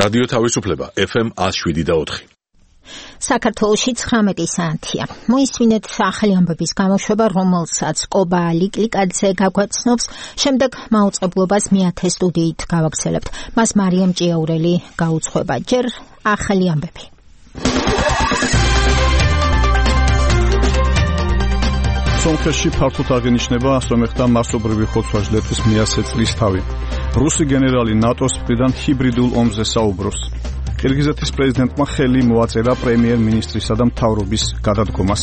რადიო თავისუფლება FM 107.4. საქართველოში 19 საათია. მოისმინეთ ახალი ამბების გამოშვება, რომელსაც კობა ლიკლიკაძე გაგვაცნობს. შემდეგ მაუწყებლობას მეათე სტუდიით გავაგრძელებთ. მას მარიამ ჭიაურელი გაუძღვება. ჯერ ახალი ამბები. სომხეთში ფართოდ აღინიშნება სომეხთა მასობრივი ხოცვა-ჟლეტის მიასე წლისთავი. რუსი გენერალი ნატოს მხრიდან ჰიბრიდულ ომზე საუბრობს. ყირგიზეთის პრეზიდენტმა ხელი მოაწერა პრემიერ-მინისტრისა და მთავრობის გადადგომას.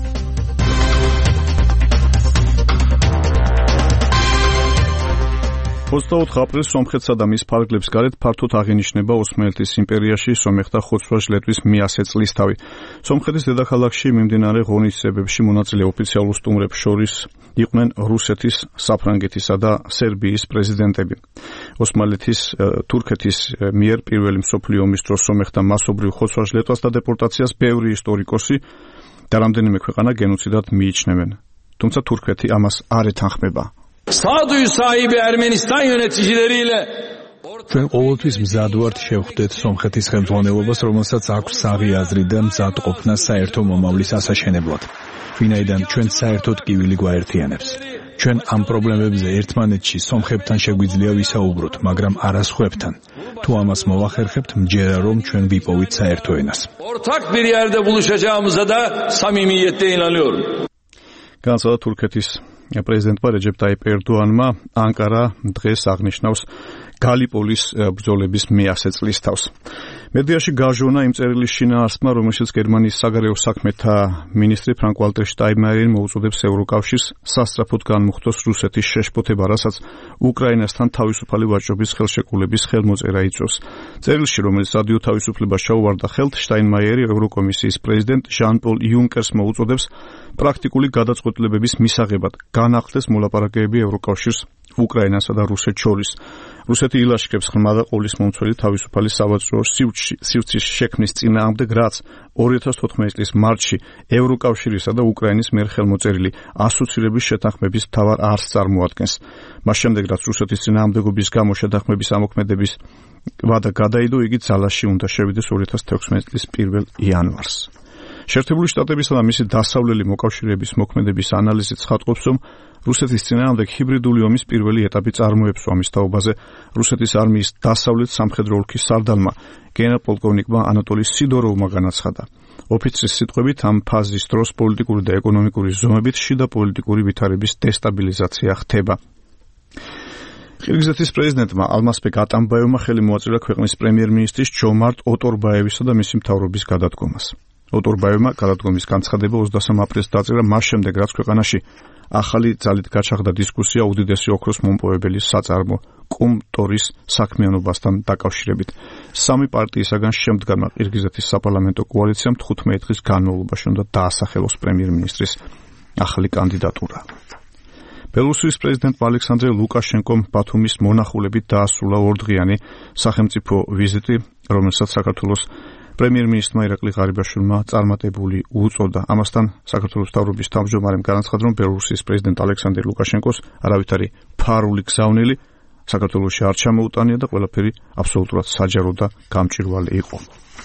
24 აპრილს სომხეთსა და მის ფარგლებს გარეთ ფართოდ აღინიშნება ოსმალეთის იმპერიაში სომეხთა ხოცვა-ჟლეტვის მიასე წლისთავი. სომხეთის დედაქალაქში მიმდინარე ღონისძიებებში მონაწილე ოფიციალურ სტუმრებს შორის იყვნენ რუსეთის, საფრანგეთისა და სერბიის პრეზიდენტები. ოსმალეთის, თურქეთის მიერ პირველი მსოფლიო ომის დროს სომეხთა მასობრივ ხოცვა-ჟლეტვას და დეპორტაციას ბევრი ისტორიკოსი და რამდენიმე ქვეყანა გენოციდად მიიჩნევენ. თუმცა თურქეთი ამას არ ეთანხმება. Sağduyu sahibi Ermenistan yöneticileriyle ჩვენ ყოველთვის მზად ვართ შევხვდეთ სომხეთის ხელმძღვანელობას, რომელსაც აქვს საღი აზრი და მზად ყოფნა საერთო მომავლის ასაშენებლად. ვინაიდან ჩვენ საერთოდ კივილი გვაერთიანებს. ჩვენ ამ პრობლემებზე ერთმანეთში სომხებთან შეგვიძლია ვისაუბროთ, მაგრამ არა სხვებთან. თუ ამას მოვახერხებთ, მჯერა რომ ჩვენ ვიპოვით საერთო ენას. Ortak bir yerde buluşacağımıza da samimiyetle inanıyorum. განაცხადა თურქეთის პრეზიდენტმა რეჯეპ ტაიპ ერდოანმა, ანკარა დღეს აღნიშნავს გალიპოლის ბრძოლების მეასე წლისთავს. მედიაში გაჟონა იმ წერილის შინაარსმა, რომელშიც გერმანიის საგარეო საქმეთა მინისტრი ფრანკ-ვალტერ შტაინმაიერი მოუწოდებს ევროკავშირს სასწრაფოდ განმუხტოს რუსეთის შეშფოთება, რასაც უკრაინასთან თავისუფალი ვაჭრობის ხელშეკრულების ხელმოწერა იწვევს. წერილში, რომელიც რადიო თავისუფლებას ჩაუვარდა ხელთ, შტაინმაიერი ევროკომისიის პრეზიდენტ ჟან-პოლ იუნკერს მოუწოდებს პრაქტიკული გადაწყვეტილებების მისაღებად განახლდეს მოლაპარაკებები ევროკავშირს უკრაინასა და რუსეთს შორის. რუსეთი ილაშქრებს ხმა და ყოლის მომცველი თავისუფალი სავაჭრო სივრცის შექმნის წინააღმდეგ, რაც 2014 წლის მარტში ევროკავშირისა და უკრაინის მიერ ხელმოწერილი ასოცირების შეთანხმების მთავარ არსს წარმოადგენს. მას შემდეგ, რაც რუსეთის წინააღმდეგობის გამო შეთანხმების ამოქმედების ვადა გადაიდო, იგი ძალაში უნდა შევიდეს 2016 წლის 1 იანვარს. შეერთებული შტატებისა და მისი დასავლელი მოკავშირეების მოქმედების ანალიზი ცხადყოფს, რომ რუსეთის წინააღმდეგ ჰიბრიდული ომის პირველი ეტაპი წარმოებსო ამის თაობაზე რუსეთის არმიის დასავლეთ სამხედრო ოლქის სარდალმა გენერალ-პოლკოვნიკმა ანატოლი სიდოროვმა განაცხადა. ოფიცრის სიტყვებით, ამ ფაზის დროს პოლიტიკური და ეკონომიკური ზომებით შიდა პოლიტიკური ვითარების დესტაბილიზაცია ხდება. ყირგიზეთის პრეზიდენტმა ალმასბეკ ატამბაევმა ხელი მოაწერა ქვეყნის პრემიერ-მინისტრის ჯომარტ ოტორბაევისა და მისი მთავრობის გადადგომას. ოტორბაევმა გადადგომის განცხადება 23 აპრილს დაწერა მას შემდეგ, რაც ქვეყანაში ახალი ძალით გაჩაღდა დისკუსია უდიდესი ოქროს მომპოვებელი საწარმო კუმტორის საქმიანობასთან დაკავშირებით. სამი პარტიისაგან შემდგარმა ყირგიზეთის საპარლამენტო კოალიციამ 15 დღის განმავლობაში უნდა დაასახელოს პრემიერ-მინისტრის ახალი კანდიდატურა. ბელორუსის პრეზიდენტ ალექსანდრე ლუკაშენკომ ბათუმის მონახულებით დაასრულა ორდღიანი სახელმწიფო ვიზიტი, რომელსაც საქართველოს პრემიერ-მინისტრმა ირაკლი ღარიბაშვილმა წარმატებული უწოდა. ამასთან საქართველოს მთავრობის თავმჯდომარემ განაცხადა, რომ ბელორუსის პრეზიდენტ ალექსანდრე ლუკაშენკოს არავითარი ფარული გზავნილი საქართველოში არ ჩამოუტანია და ყველაფერი აბსოლუტურად საჯარო და გამჭვირვალე იყო.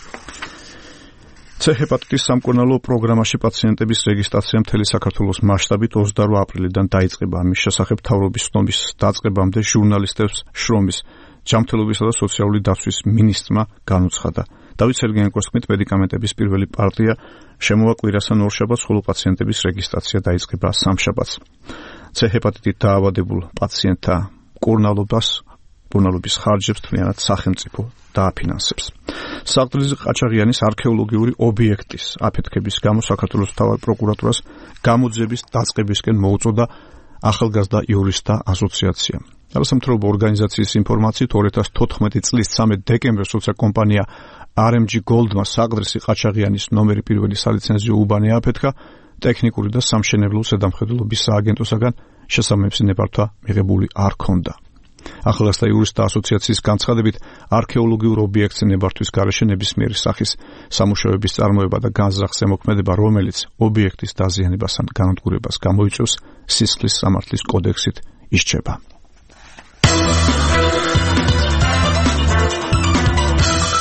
C ჰეპატიტის სამკურნალო პროგრამაში პაციენტების რეგისტრაცია მთელი საქართველოს მასშტაბით 28 აპრილიდან დაიწყება. ამის შესახებ მთავრობის ცნობის დაწყებამდე ჟურნალისტებს შრომის ჯანმრთელობისა და სოციალური დაცვის მინისტრმა განუცხადა. დავით სერგეენკოს თქმით, მედიკამენტების პირველი პარტია შემოაკვირას ან ორშაბათს, ხოლო პაციენტების რეგისტრაცია დაიწყება სამშაბათს. C ჰეპატიტით დაავადებულ პაციენტთა მკურნალობის ხარჯებს მთლიანად სახელმწიფო დააფინანსებს. საღდრიძე ყაჩაღიანის არქეოლოგიური ობიექტის აფეთქების გამო საქართველოს მთავარ პროკურატურას გამოძიების დაწყებისკენ მოუწოდა ახალგაზრდა იურისტთა ასოციაცია. არასამთავრობო ორგანიზაციის ინფორმაციით 2014 წლის 13 დეკემბერს, როცა კომპანია RMG Gold-მა საღდრისი ყაჩაღიანის ნომერი პირველი სალიცენზიო უბანი აფეთქა, ტექნიკური და სამშენებლო ზედამხედველობის სააგენტოსაგან შესაბამისი ნებართვა მიღებული არ ჰქონდა. ახალგაზრდა იურისტთა ასოციაციის განცხადებით, არქეოლოგიურ ობიექტზე ნებართვის გარეშე ნებისმიერი სახის სამუშაოების წარმოება და განზრახ ზემოქმედება, რომელიც ობიექტის დაზიანებას ან განადგურებას გამოიწვევს, სისხლის სამართლის კოდექსით ისჩება.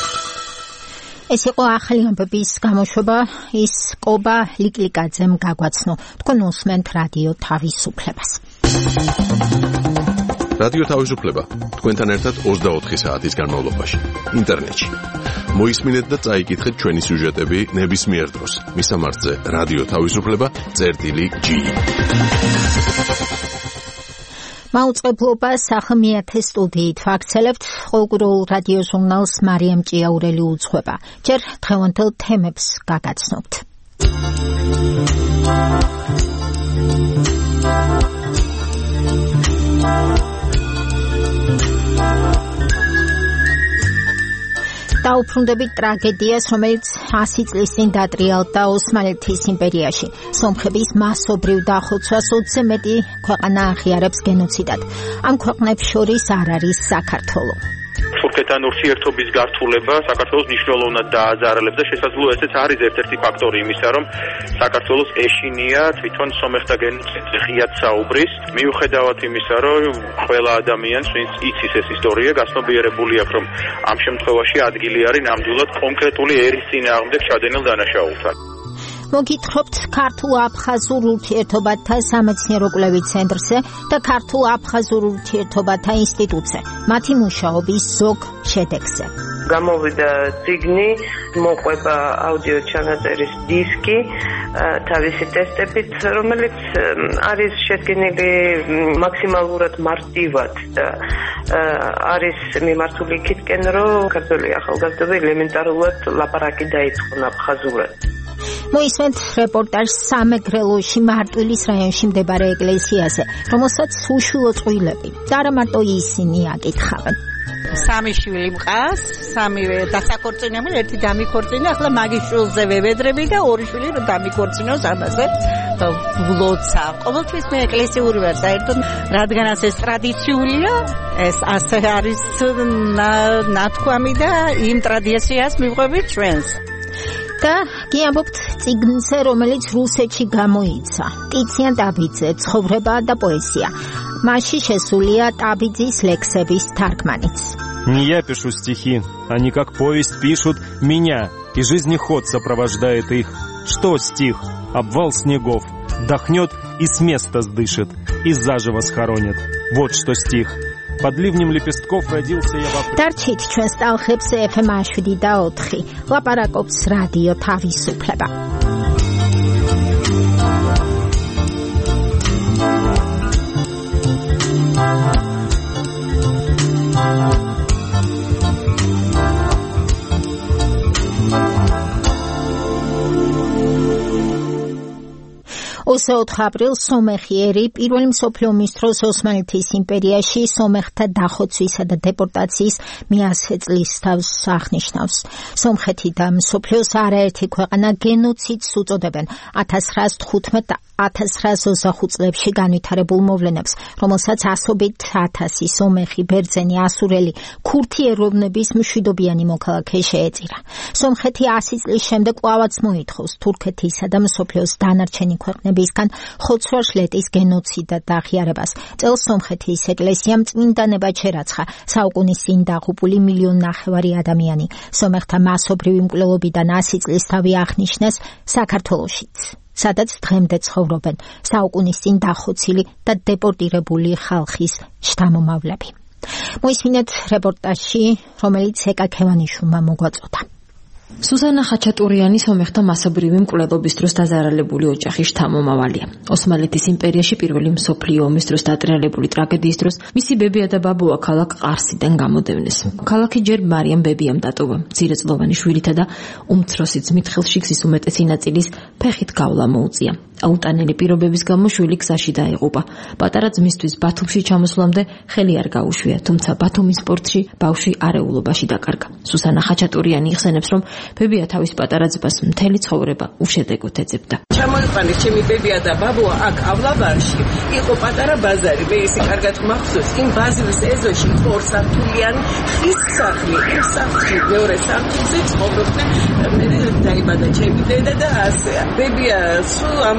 ეს იყო ახალი ამბების გამოშვება, ის კობა ლიკლიკაძემ გაგვაცნო. თქვენ უსმენთ რადიო თავისუფლებას. რადიო თავისუფლება თქვენთან ერთად 24 საათის განმავლობაში ინტერნეტში. მოისმინეთ და წაიკითხეთ ჩვენი სიუჟეტები ნებისმიერ დროს. მისამართზე რადიო თავისუფლება.gi. მაუწყებლობა სახელმწიფო სტუდიით ვაქცელებთ ყოველგვარულ რადიო ჟურნალს მარიამ ჭიაურელი უძღვება. ჯერ დღევანდელ თემებს გაგაცნობთ. დაუბრუნდებით ტრაგედიას, რომელიც 100 წლის წინ დატრიალდა ოსმალეთის იმპერიაში. სომხების მასობრივ დახოცვას 20-ზე მეტი ქვეყანა აღიარებს გენოციდად. ამ ქვეყნებს შორის არ არის საქართველო. თურქეთთან ურთიერთობის გართულება საქართველოს მნიშვნელოვნად დააზარალებს და შესაძლოა ესეც არის ერთ-ერთი ფაქტორი იმისა, რომ საქართველოს ეშინია თვითონ სომეხთა გენოციდზე ღიად საუბრის, მიუხედავად იმისა, რომ ყველა ადამიანს, ვინც იცის ეს ისტორია, გასნობიერებული აქვს, რომ ამ შემთხვევაში ადგილი არის ნამდვილად კონკრეტული ერის წინააღმდეგ ჩადენილ დანაშაულთან. მოგითხრობთ ქართულ-აფხაზურ ურთიერთობათა სამეცნიერო კვლევით ცენტრზე და ქართულ-აფხაზურ ურთიერთობათა ინსტიტუტზე, მათი მუშაობის ზოგ შედეგზე. გამოვიდა წიგნი, მოყვება აუდიო ჩანაწერის დისკი, თავისი ტესტებით, რომელიც არის შედგენილი მაქსიმალურად მარტივად და არის მიმართული იქითკენ, რომ ქართველი ახალგაზრდები ელემენტარულად ლაპარაკი დაიწყონ აფხაზურად. მოისმენთ რეპორტაჟს სამეგრელოში მარტვილის რაიონში მდებარე ეკლესიაზე, რომელსაც უშვილო წყვილები და არა მარტო ისინი აკითხავენ. სამი შვილი მყავს, სამივე დასაქორწინებულ, ერთი დამიქორწინა, ახლა მაგის შვილზე ვევედრები და ორი შვილი რომ დამიქორწინოს ამაზე ვლოცა. ყოველთვის მე ეკლესიური ვარ საერთოდ, რადგანაც ეს ტრადიციულია, ეს ასე არის ნათქვამი და იმ ტრადიციას მივყვებით ჩვენს. და გიამბობთ წიგნზე, რომელიც რუსეთში გამოიცა. ტიციან ტაბიძე, ცხოვრება და поэзия. მასში შესულია ტაბიძის ლექსების თარგმანიც. Не я пишу стихи, они как повесть пишут меня, и жизнеход сопровождает их. Что стих? Обвал снегов. Дохнет и с места сдышит, и заживо схоронит. Вот что стих. Под ливнем лепестков родился я в апреле. Дарчит ჩვენ სტალხებს FM 7 ლაპარაკობს რადიო თავისუფლება. ოსაოთხ აპრილს სომეხი ერი პირველი მსოფლიო ომის დროს ოსმალეთის იმპერიაში სომეხთა დახოცვისა და დეპორტაციის მე-100 წლისთავს აღნიშნავს. სომხეთი და მსოფლიოს არაერთი ქვეყანა გენოციდს უწოდებენ 1915-1925 წლებში განვითარებულ მოვლენებს, რომელსაც ასობით 1000 სომეხი, ბერძენი, ასურელი, ქურთი ეროვნების მშვიდობიანი მოქალაქე შეეწირა. სომხეთი 100 წლის შემდეგ კვლავაც მოითხოვს თურქეთისა და მსოფლიოს დანარჩენი ქვეყნებისგან ხოცვა-შლეტის გენოციდად აღიარებას. წელს სომხეთის ეკლესიამ წმინდანებად შერაცხა საუკუნის წინ დაღუპული 1,5 მილიონი ადამიანი. სომეხთა მასობრივი მკვლელობიდან 100 წლისთავი აღნიშნეს საქართველოშიც, სადაც დღემდე ცხოვრობენ საუკუნის წინ დახოცილი და დეპორტირებული ხალხის შთამომავლები. მოისმინეთ რეპორტაჟში, რომელიც ეკა ქევანიშვილმა მოგვაწოდა. სუსანა ხაჩატურიანი სომეხთა მასობრივი მკვლელობის დროს დაზარალებული ოჯახის შთამომავალია. ოსმალეთის იმპერიაში პირველი მსოფლიო ომის დროს დატრიალებული ტრაგედიის დროს მისი ბებია და ბაბუა ქალაქ ყარსიდან გამოდევნეს. ქალაქი ჯერ მარიამ ბებიამ დატოვა. მცირეწლოვანი შვილითა და უმცროსი ძმით ხელშიგზის უმეტესი ნაწილის ფეხით გავლა მოუწია. აუტანელი პირობების გამო შვილი გზაში დაეღუპა. პატარა ძმისთვის ბათუმში ჩამოსვლამდე ხელი არ გაუშვია, თუმცა ბათუმის პორტში ბავშვი არეულობაში დაკარგა. სუსანა ხაჩატურიანი იხსენებს, რომ ბებია თავის პატარა ძმას მთელი ცხოვრება უშედეგოდ ეძებდა. ჩამოიყვანეს ჩემი ბებია და ბაბუა აქ ავლაბარში, იყო პატარა ბაზარი, მე ისი კარგად მახსოვს, იმ ბაზრის ეზოში იყო ორსართულიანი ხის სახლი, იმ სახლში მეორე სართულზე ცხოვრობდნენ, მე დაიბადა ჩემი დედა და ასე. ბებია სულ ამ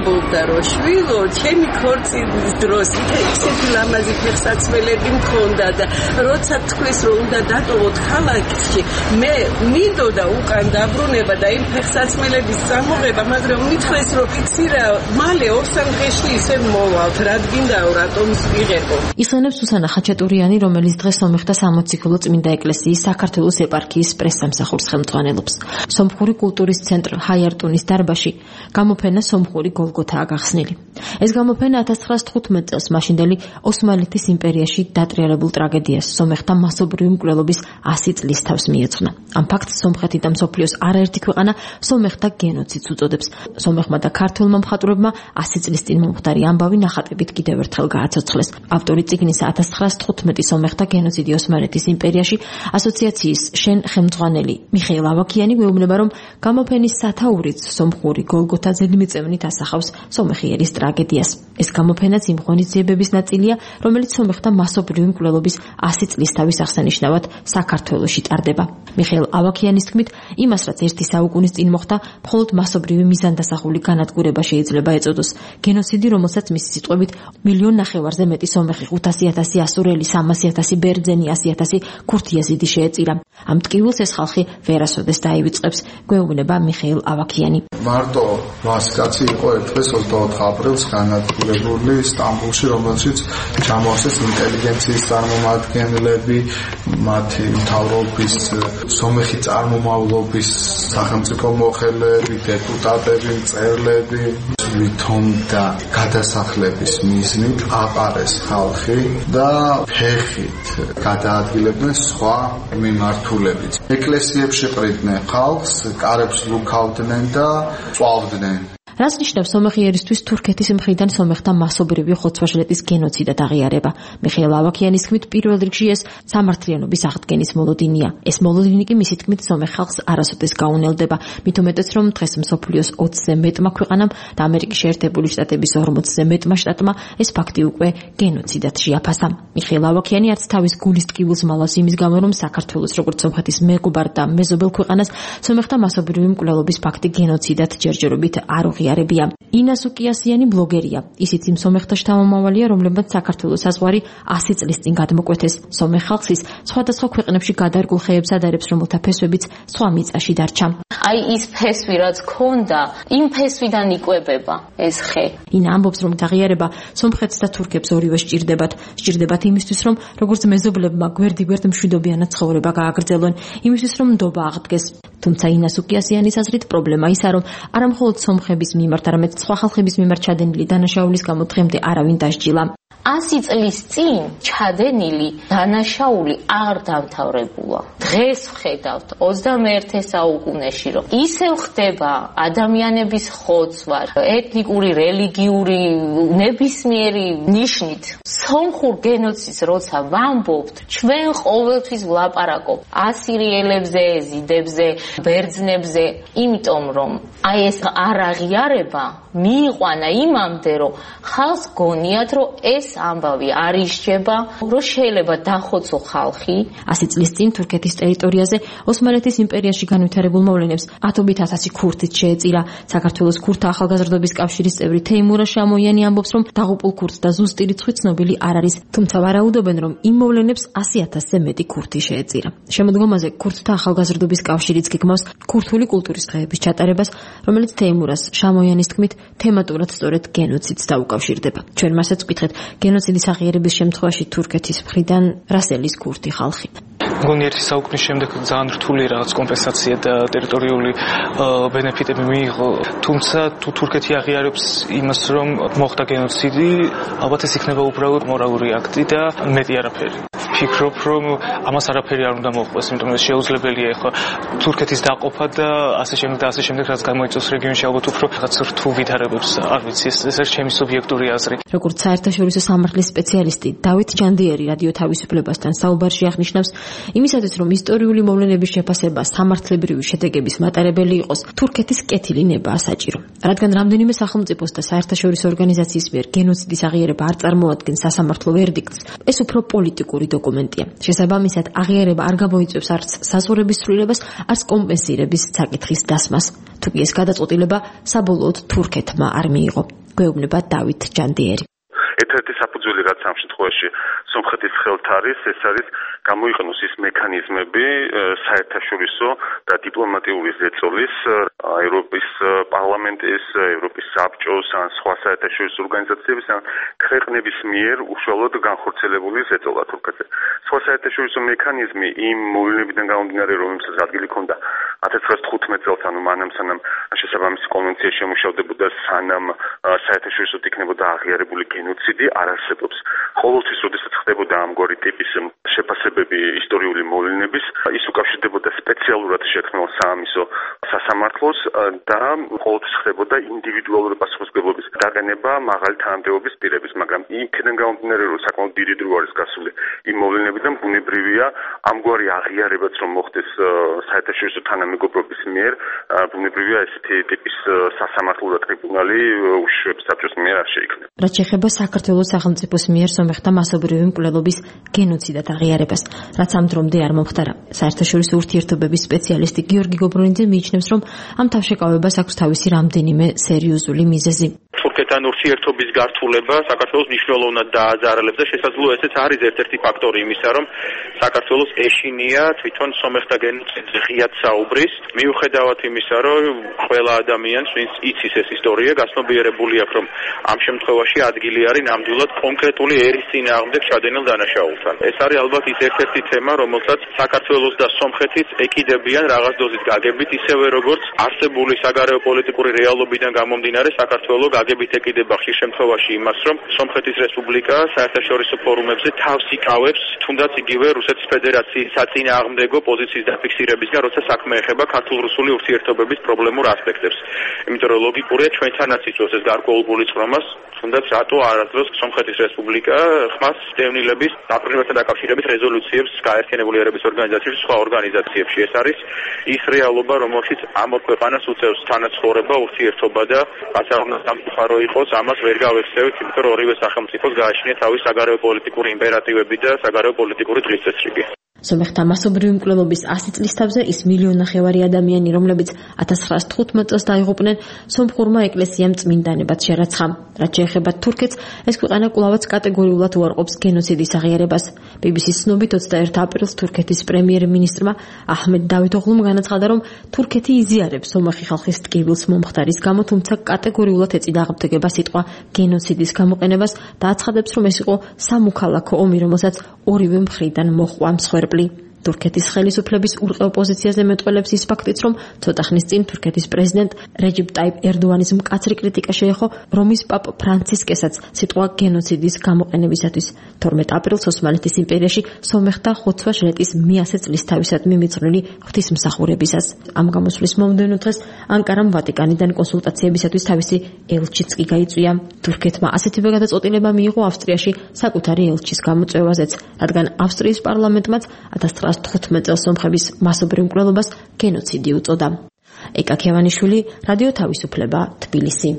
ამბობდა რომ შვილო ჩემი ქორწილის დროს ისეთი ლამაზი ფეხსაცმელები მქონდა და როცა თქვის რომ უნდა დატოვოთ ქალაქში მე მინდოდა უკან დაბრუნება და იმ ფეხსაცმელების სამოღება მაგრამ მითხრეს რომ იცი რა მალე 2-3 დღეში ისე მოვალთ რადგინდაო რატომს ვიღებო იხსენებს სუსანა ხაჩატურიანი რომელიც დღეს სომეხთა სამოციქულო წმინდა ეკლესიის საქართველოს ეპარქიის პრესსამსახურს ხელმძღვანელობს სომხური კულტურის ცენტრ ჰაიარტუნის დარბაზში გამოფენა სომხური გოლგოთაა გახსნილი ეს გამოფენა 1915 წელს მაშინდელი ოსმალეთის იმპერიაში დატრიალებულ ტრაგედიას სომეხთა მასობრივი მკვლელობის 100 წლის თავს მიეძღვნა ამ ფაქტს სომხეთი და მსოფლიოს არაერთი ქვეყანა სომეხთა გენოციდს უწოდებს სომეხმა და ქართველმა მხატვრებმა 100 წლის წინ მომხდარი ამბავი ნახატებით კიდევ ერთხელ გააცოცხლეს ავტორი წიგნისა 1915 სომეხთა გენოციდი ოსმალეთის იმპერიაში ასოციაციის შენ ხელმძღვანელი მიხეილ ავაქიანი გვეუბნება რომ გამოფენის სათაურიც სომხური გოლგოთა ძელმიწევნით ასახავს სომეხიერის ტრაგედიას ეს გამოფენაც იმ ღონისძიებების ნაწილია რომელიც სომეხთა მასობრივი მკვლელობის 100 წლისთავის აღსანიშნავად საქართველოში ტარდება მიხეილ ავაქიანის თქმით იმას რაც ერთი საუკუნის წინ მოხდა მხოლოდ მასობრივი მიზანდასახული განადგურება შეიძლება ეწოდოს გენოციდი რომელსაც მისი სიტყვებით 1.5 მილიონზე მეტი სომეხი 500,000 ასურელი 300,000 ბერძენი 100,000 ქურთიაზიდი შეეწირა ამ ტკივილს ეს ხალხი ვერასოდეს დაივიწყებს გვეუბნება მიხეილ ავაქიანი მარტო ვასკაცი იყო ერთხელ 24 აპრილს განადგურებული სტამბოლში რომელშიც ჩამოაყენეს ინტელიგენციის წარმომადგენლები მათი მთავრობის სომეხი წარმომავლობის სახელმწიფო მოხელეები დეპუტატები მწერლები ვითომ და გადასახლების მიზნით აყარეს ხალხი და ფეხით გადაადგილებდნენ სხვა მიმართულებიც ეკლესიებში ყრიდნენ ხალხს კარებს ლუქავდნენ და წვავდნენ რაც ნიშნავს სომეხიერისთვის თურქეთის მხრიდან სომეხთა მასობრივი ხოცვა-ჟლეტის გენოციდად აღიარება. მიხეილ ავაქიანის თქმით, პირველ რიგში ეს სამართლიანობის აღდგენის მოლოდინია. ეს მოლოდინი კი მისი თქმით სომეხ ხალხს არასოდეს გაუნელდება, მით უმეტეს რომ დღეს მსოფლიოს 20-ზე მეტმა ქვეყანამ და ამერიკის შეერთებული შტატების 40-ზე მეტმა შტატმა ეს ფაქტი უკვე გენოციდად შეაფასა. მიხეილ ავაქიანი არც თავის გულის ტკივილს მალავს იმის გამო, რომ საქართველოს როგორც სომხეთის მეგობარ და მეზობელ ქვეყანას სომეხთა მასობრივი მკვლელობის ფაქტი გენოციდად ჯერჯერობით არ უღიარებია. ინა სუკიასიანი ბლოგერია. ისიც იმ სომეხთა შთამომავალია, რომლებმაც საქართველოს საზღვარი 100 წლის წინ გადმოკვეთეს. სომეხ ხალხს ის სხვადასხვა ქვეყნებში გადარგულ ხეებს ადარებს, რომელთა ფესვებიც სხვა მიწაში დარჩა. აი ის ფესვი რაც ქონდა, იმ ფესვიდან იკვებება ეს ხე. ინა ამბობს, რომ აღიარება სომხეთს და თურქებს ორივე სჭირდებათ იმისთვის, რომ როგორც მეზობლებმა გვერდ-გვერდ მშვიდობიანად ცხოვრება გააგრძელონ, იმისთვის, რომ ნდობა აღდგეს. თუმცა ინა სუკიასიანის აზრით პრობლემა ისაა, რომ არა მხოლოდ სომხების მიმართ, არამედ სხვა ხალხების მიმართ ჩადენილი დანაშაულის გამო დღემდე არავინ დასჯილა. 100 წლის წინ ჩადენილი დანაშაული არ დამთავრებულა. დღეს ვხედავთ 21 საუკუნეში, რომ ისევ ხდება ადამიანების ხოცვა, ეთნიკური, რელიგიური, ნებისმიერი ნიშნით. სომხურ გენოციდს როცა ვამბობთ, ჩვენ ყოველთვის ვლაპარაკობთ ასირიელებზე, ზიდებზე, ბერძნებზე, იმიტომ რომ აი ეს არ აღიარება მიიყვანა იმამდე, რომ ხალხს გონიათ, რომ ეს ამბავი არ ისჯება, რომ შეიძლება დახოცო ხალხი. 100 წლის წინ თურქეთის ტერიტორიაზე ოსმალეთის იმპერიაში განვითარებულ მოვლენებს 10,000 ქურთიც შეეწირა. საქართველოს ქურთა ახალგაზრდობის კავშირის წევრი თეიმურა შამოიანი ამბობს, რომ დაღუპულ ქურთს და ზუსტი რიცხვი ცნობილი არ არის, თუმცა ვარაუდობენ, რომ იმ მოვლენებს 100,000-ზე მეტი ქურთი შეეწირა. შემოდგომაზე ქურთთა ახალგაზრდობის კავშირიც გეგმავს ქურთული კულტურის დღეების ჩატარებას, რომელიც თეიმურას შამოიანის თქმით თემატურად სწორედ გენოციდს დაუკავშირდება. ჩვენ მასაც ვკითხეთ, გენოციდის აღიარების შემთხვევაში თურქეთის მხრიდან რასელის ქურთი ხალხი. მგონი ერთი საუკუნის შემდეგ ძალიან რთული რაღაც კომპენსაცია და ტერიტორიული ბენეფიტები მიიღო. თუმცა თუ თურქეთი აღიარებს იმას, რომ მოხდა გენოციდი, ალბათ ეს იქნება უბრალოდ მორალური აქტი და მეტი არაფერი. ფიქრობ, რომ ამას არაფერი არ უნდა მოხდეს, იმიტომ რომ ეს შეუძლებელია ახლა თურქეთის დაყოფა და ასე შემდეგ რაც გამოიწვევს რეგიონში ალბათ უფრო რაღაც რთულ ვითარებებს, არ ვიცი, ეს არის ჩემი სუბიექტური აზრი. როგორც საერთაშორისო სამართლის სპეციალისტი დავით ჯანდიერი რადიო თავისუფლებასთან საუბარში აღნიშნავს, იმისათვის რომ ისტორიული მოვლენების შეფასება სამართლებრივი შედეგების მატარებელი იყოს, თურქეთის კეთილი ნებაა საჭირო. რადგან რამდენიმე სახელმწიფოს და საერთაშორისო ორგანიზაციის მიერ გენოციდის აღიარება არ წარმოადგენს სასამართლო ვერდიქტს, ეს უფრო პოლიტიკური დოკუმენტია. შესაბამისად, აღიარება არ გამოიწვევს არც საზღვრების ცვლილებას, არც კომპენსირების საკითხის დასმას. თუკი ეს გადაწყვეტილება საბოლოოდ თურქეთმა არ მიიღო. გვეუბნება დავით ჯანდიერი. ერთ-ერთი საფუძველი რაც ამ შემთხვევაში სომხეთის ხელთ არის, ეს არის გამოიყენოს ის მექანიზმები საერთაშორისო და დიპლომატიური ზეწოლის ევროპის პარლამენტის, ევროპის საბჭოს ან სხვა საერთაშორისო ორგანიზაციების ან ქვეყნების მიერ უშუალოდ განხორციელებული ზეწოლა თურქეთზე. სხვა საერთაშორისო მექანიზმი იმ მოვლენებიდან გამომდინარე, რომელსაც ადგილი ჰქონდა 1915 წელს, ანუ მანამ სანამ შესაბამისი კონვენცია შემუშავდებოდა, სანამ საერთაშორისოდ იქნებოდა აღიარებული გენოციდი, არ არსებობს. ყოველთვის, როდესაც ხდებოდა ამგვარი ტიპის შეფასებები ისტორიული მოვლენების, ის უკავშირდებოდა სპეციალურად შექმნილ საამისო სასამართლოს და ყოველთვის ხდებოდა ინდივიდუალური პასუხისმგებლობის დაგანება მაღალი თანამდებობის პირების, მაგრამ იქიდან გამომდინარე, რომ საკმაოდ დიდი დრო არის გასული იმ მოვლენებიდან, ბუნებრივია ამგვარი აღიარებაც რომ მოხდეს საერთაშორისო თანამეგობრობის მიერ, ბუნებრივია ესეთი ტიპის სასამართლო და ტრიბუნალი უშუალოდ საბჭოს მიერ არ შეიქმნება. რაც შეეხება საქართველოს სახელმწიფოს მიერ სომეხთა მასობრივი მკვლელობის გენოციდად აღიარებას, რაც ამ დრომდე არ მომხდარა. საერთაშორისო ურთიერთობების სპეციალისტი გიორგი გობრონიძე მიიჩნევს, რომ ამ თავშეკავებას აქვს თავისი რამდენიმე სერიოზული მიზეზი. თურქეთთან ურთიერთობის გართულება საქართველოს მნიშვნელოვნად დააზარალებს და შესაძლოა ესეც არის ერთ-ერთი ფაქტორი იმისა, რომ საქართველოს ეშინია თვითონ სომეხთა გენოციდზე ღიად საუბრის, მიუხედავად იმისა, რომ ყველა ადამიანს, ვინც იცის ეს ისტორია, გასნობიერებული აქვს, რომ ამ შემთხვევაში ადგილი არის ნამდვილად კონკრეტული ერის წინააღმდეგ ჩადენილ დანაშაულთან. ეს არის ალბათ ის ერთ-ერთი თემა, რომელსაც საქართველოს და სომხეთის ეკიდებიან რაღაც დოზის გაგებით, ისევე როგორც არსებული საგარეო პოლიტიკური რეალობიდან გამომდინარე საქართველოს გაგებით ეკიდება ხშირ შემთხვევაში იმას, რომ სომხეთის რესპუბლიკა საერთაშორისო ფორუმებზე თავს იკავებს, თუნდაც იგივე რუსეთის ფედერაციის საწინააღმდეგო პოზიციის დაფიქსირებისგან, როცა საქმე ეხება ქართულ-რუსული ურთიერთობების პრობლემურ ასპექტებს. იმიტომ რომ ლოგიკურია ჩვენთანაც იწვევს ეს გარკვეულ წრომას, თუნდაც რატო არასდროს სომხეთის რესპუბლიკა ხმას დევნილების დაპყრობასთან დაკავშირებით რეზოლუციებს გაერთიანებული ერების ორგანიზაციაში, სხვა ორგანიზაციებში. ეს არის ის რეალობა, რომელშიც ამ ორ ქვეყანას უწევს თანაცხოვრება, ურთიერთობა და რაც არ უნდა სამწუხარო იყოს, ამას ვერ გავეხსენებთ, იმიტომ რომ ორივე სახელმწიფოს გააჩნია თავის საგარეო პოლიტიკური იმპერატივები და საგარეო პოლიტიკური დღესდღეობები. სომეხთა მასობრივი მკვლელობის 100 წლის თავზე ის მილიონნახევარი ადამიანი, რომლებიც 1915 წელს დაიღუპნენ, სომხურმა ეკლესიამ წმინდანებად შერაცხა. რაც შეეხება თურქეთს, ეს ქვეყანა კვლავაც კატეგორიულად უარყოფს გენოციდის აღიარებას. BBC-ს ცნობით 21 აპრილს თურქეთის პრემიერ-მინისტრმა აჰმედ დავითოღლუმ განაცხადა, რომ თურქეთი იზიარებს სომეხი ხალხის ტკივილს მომხდარის გამო, თუმცა კატეგორიულად ეწიდა აღბდდება სიტყვა გენოციდის გამოყენებას და აცხადებს, რომ ეს იყო სამოქალაქო ომი, რომელსაც ორივე მხრიდან მოჰყვა მსხვერპლი. თურქეთის ხელისუფლების ურყევ პოზიციაზე მეტყველებს ის ფაქტიც, რომ ცოტა ხნის წინ თურქეთის პრეზიდენტ რეჯიპ ტაიპ ერდოანის მკაცრი კრიტიკა შეეხო რომის პაპ ფრანცისკესაც სიტყვა გენოციდის გამოყენებისათვის. 12 აპრილს ოსმალეთის იმპერიაში სომეხთა ხოცვა ჟლეტის 100 წლის თავისადმი მიძღვნილი ღვთისმსახურებისას. ამ გამოსვლის მომდევნო დღეს ანკარამ ვატიკანიდან კონსულტაციებისათვის თავისი ელჩიც კი გაიწვია. თურქეთმა ასეთივე გადაწყვეტილება მიიღო ავსტრიაში საკუთარი ელჩის გამოწვევაზეც, რადგან ავსტრიის პარლამენტმაც 1915 წელს სომხების მასობრივ მკვლელობას გენოციდი უწოდა. ეკა ქევანიშვილი, რადიო თავისუფლება, თბილისი.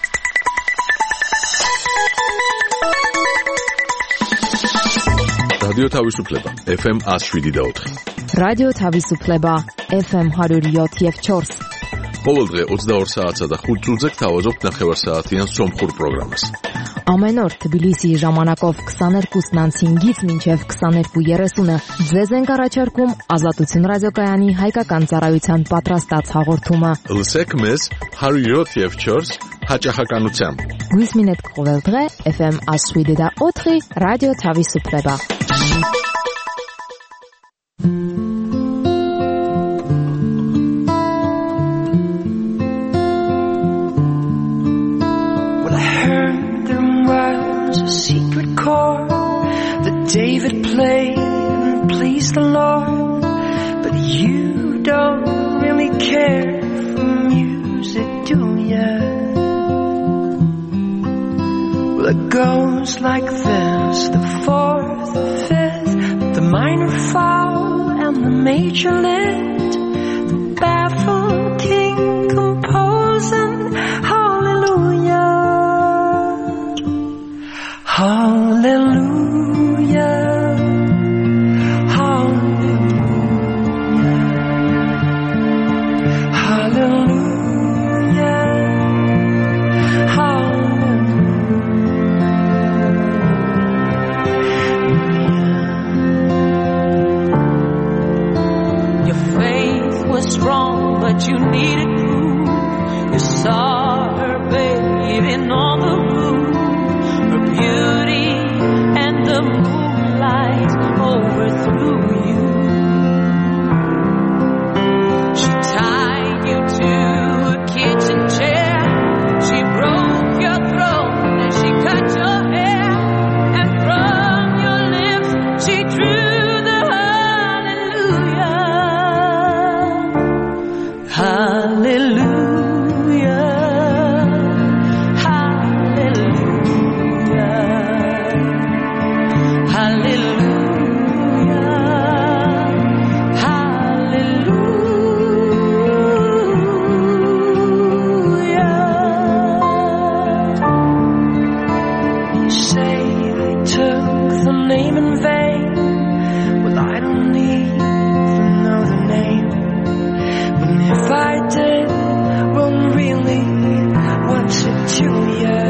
რადიო თავისუფლება, FM 107.4. რადიო თავისუფლება, FM 107.4. ყოველდღე 22 საათსა და 5 წუთზე გთავაზობთ ნახევარსაათიან სომხურ პროგრამას. Ամեն օր Թբիլիսի ժամանակով 22:05-ից մինչև 22:30 ձեզ ենք առաջարկում Ազատություն ռադիոկայանի հայկական ծառայության պատրաստած հաղորդումը։ Լսեք մեզ 107.4 հաճախականությամբ։ Գույսմինետ կողել դղե FM 107.4 ռադիո Թավիսուպլեբա։ Secret chord that David played and pleased the Lord, but you don't really care for music, do ya? Well, it goes like this: the fourth, the fifth, the minor fall, and the major lift. The baffled king composing hallelujah. Hallelujah, hallelujah, hallelujah. you needed proof. You saw her bathing on the roof, her beauty and the moonlight overthrew you. She tied you to a kitchen chair, she broke your throat and she cut your hair, and from your lips she drew the hallelujah. Hallelujah, hallelujah, hallelujah, hallelujah. You say they took the name in vain. Well, I don't even know the name. And if I did, well, really, what's it to you?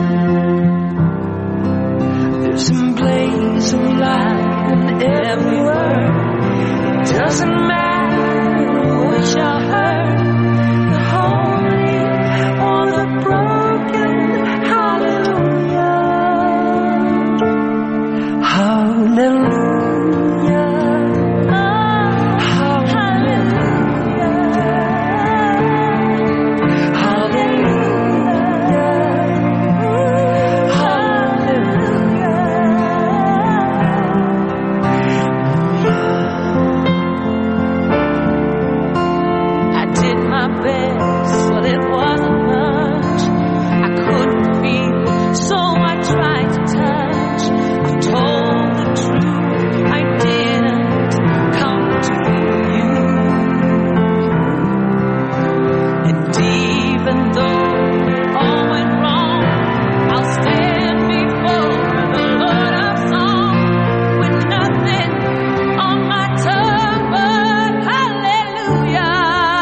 There's a blaze of light in every word. It doesn't matter what you heard, the holy or the broken. Hallelujah, hallelujah, I did my best, but it wasn't much. I couldn't feel, so I tried to touch. I told the truth, I didn't come to you. And even though it all went wrong, I'll stand before the Lord of song with nothing on my tongue but hallelujah.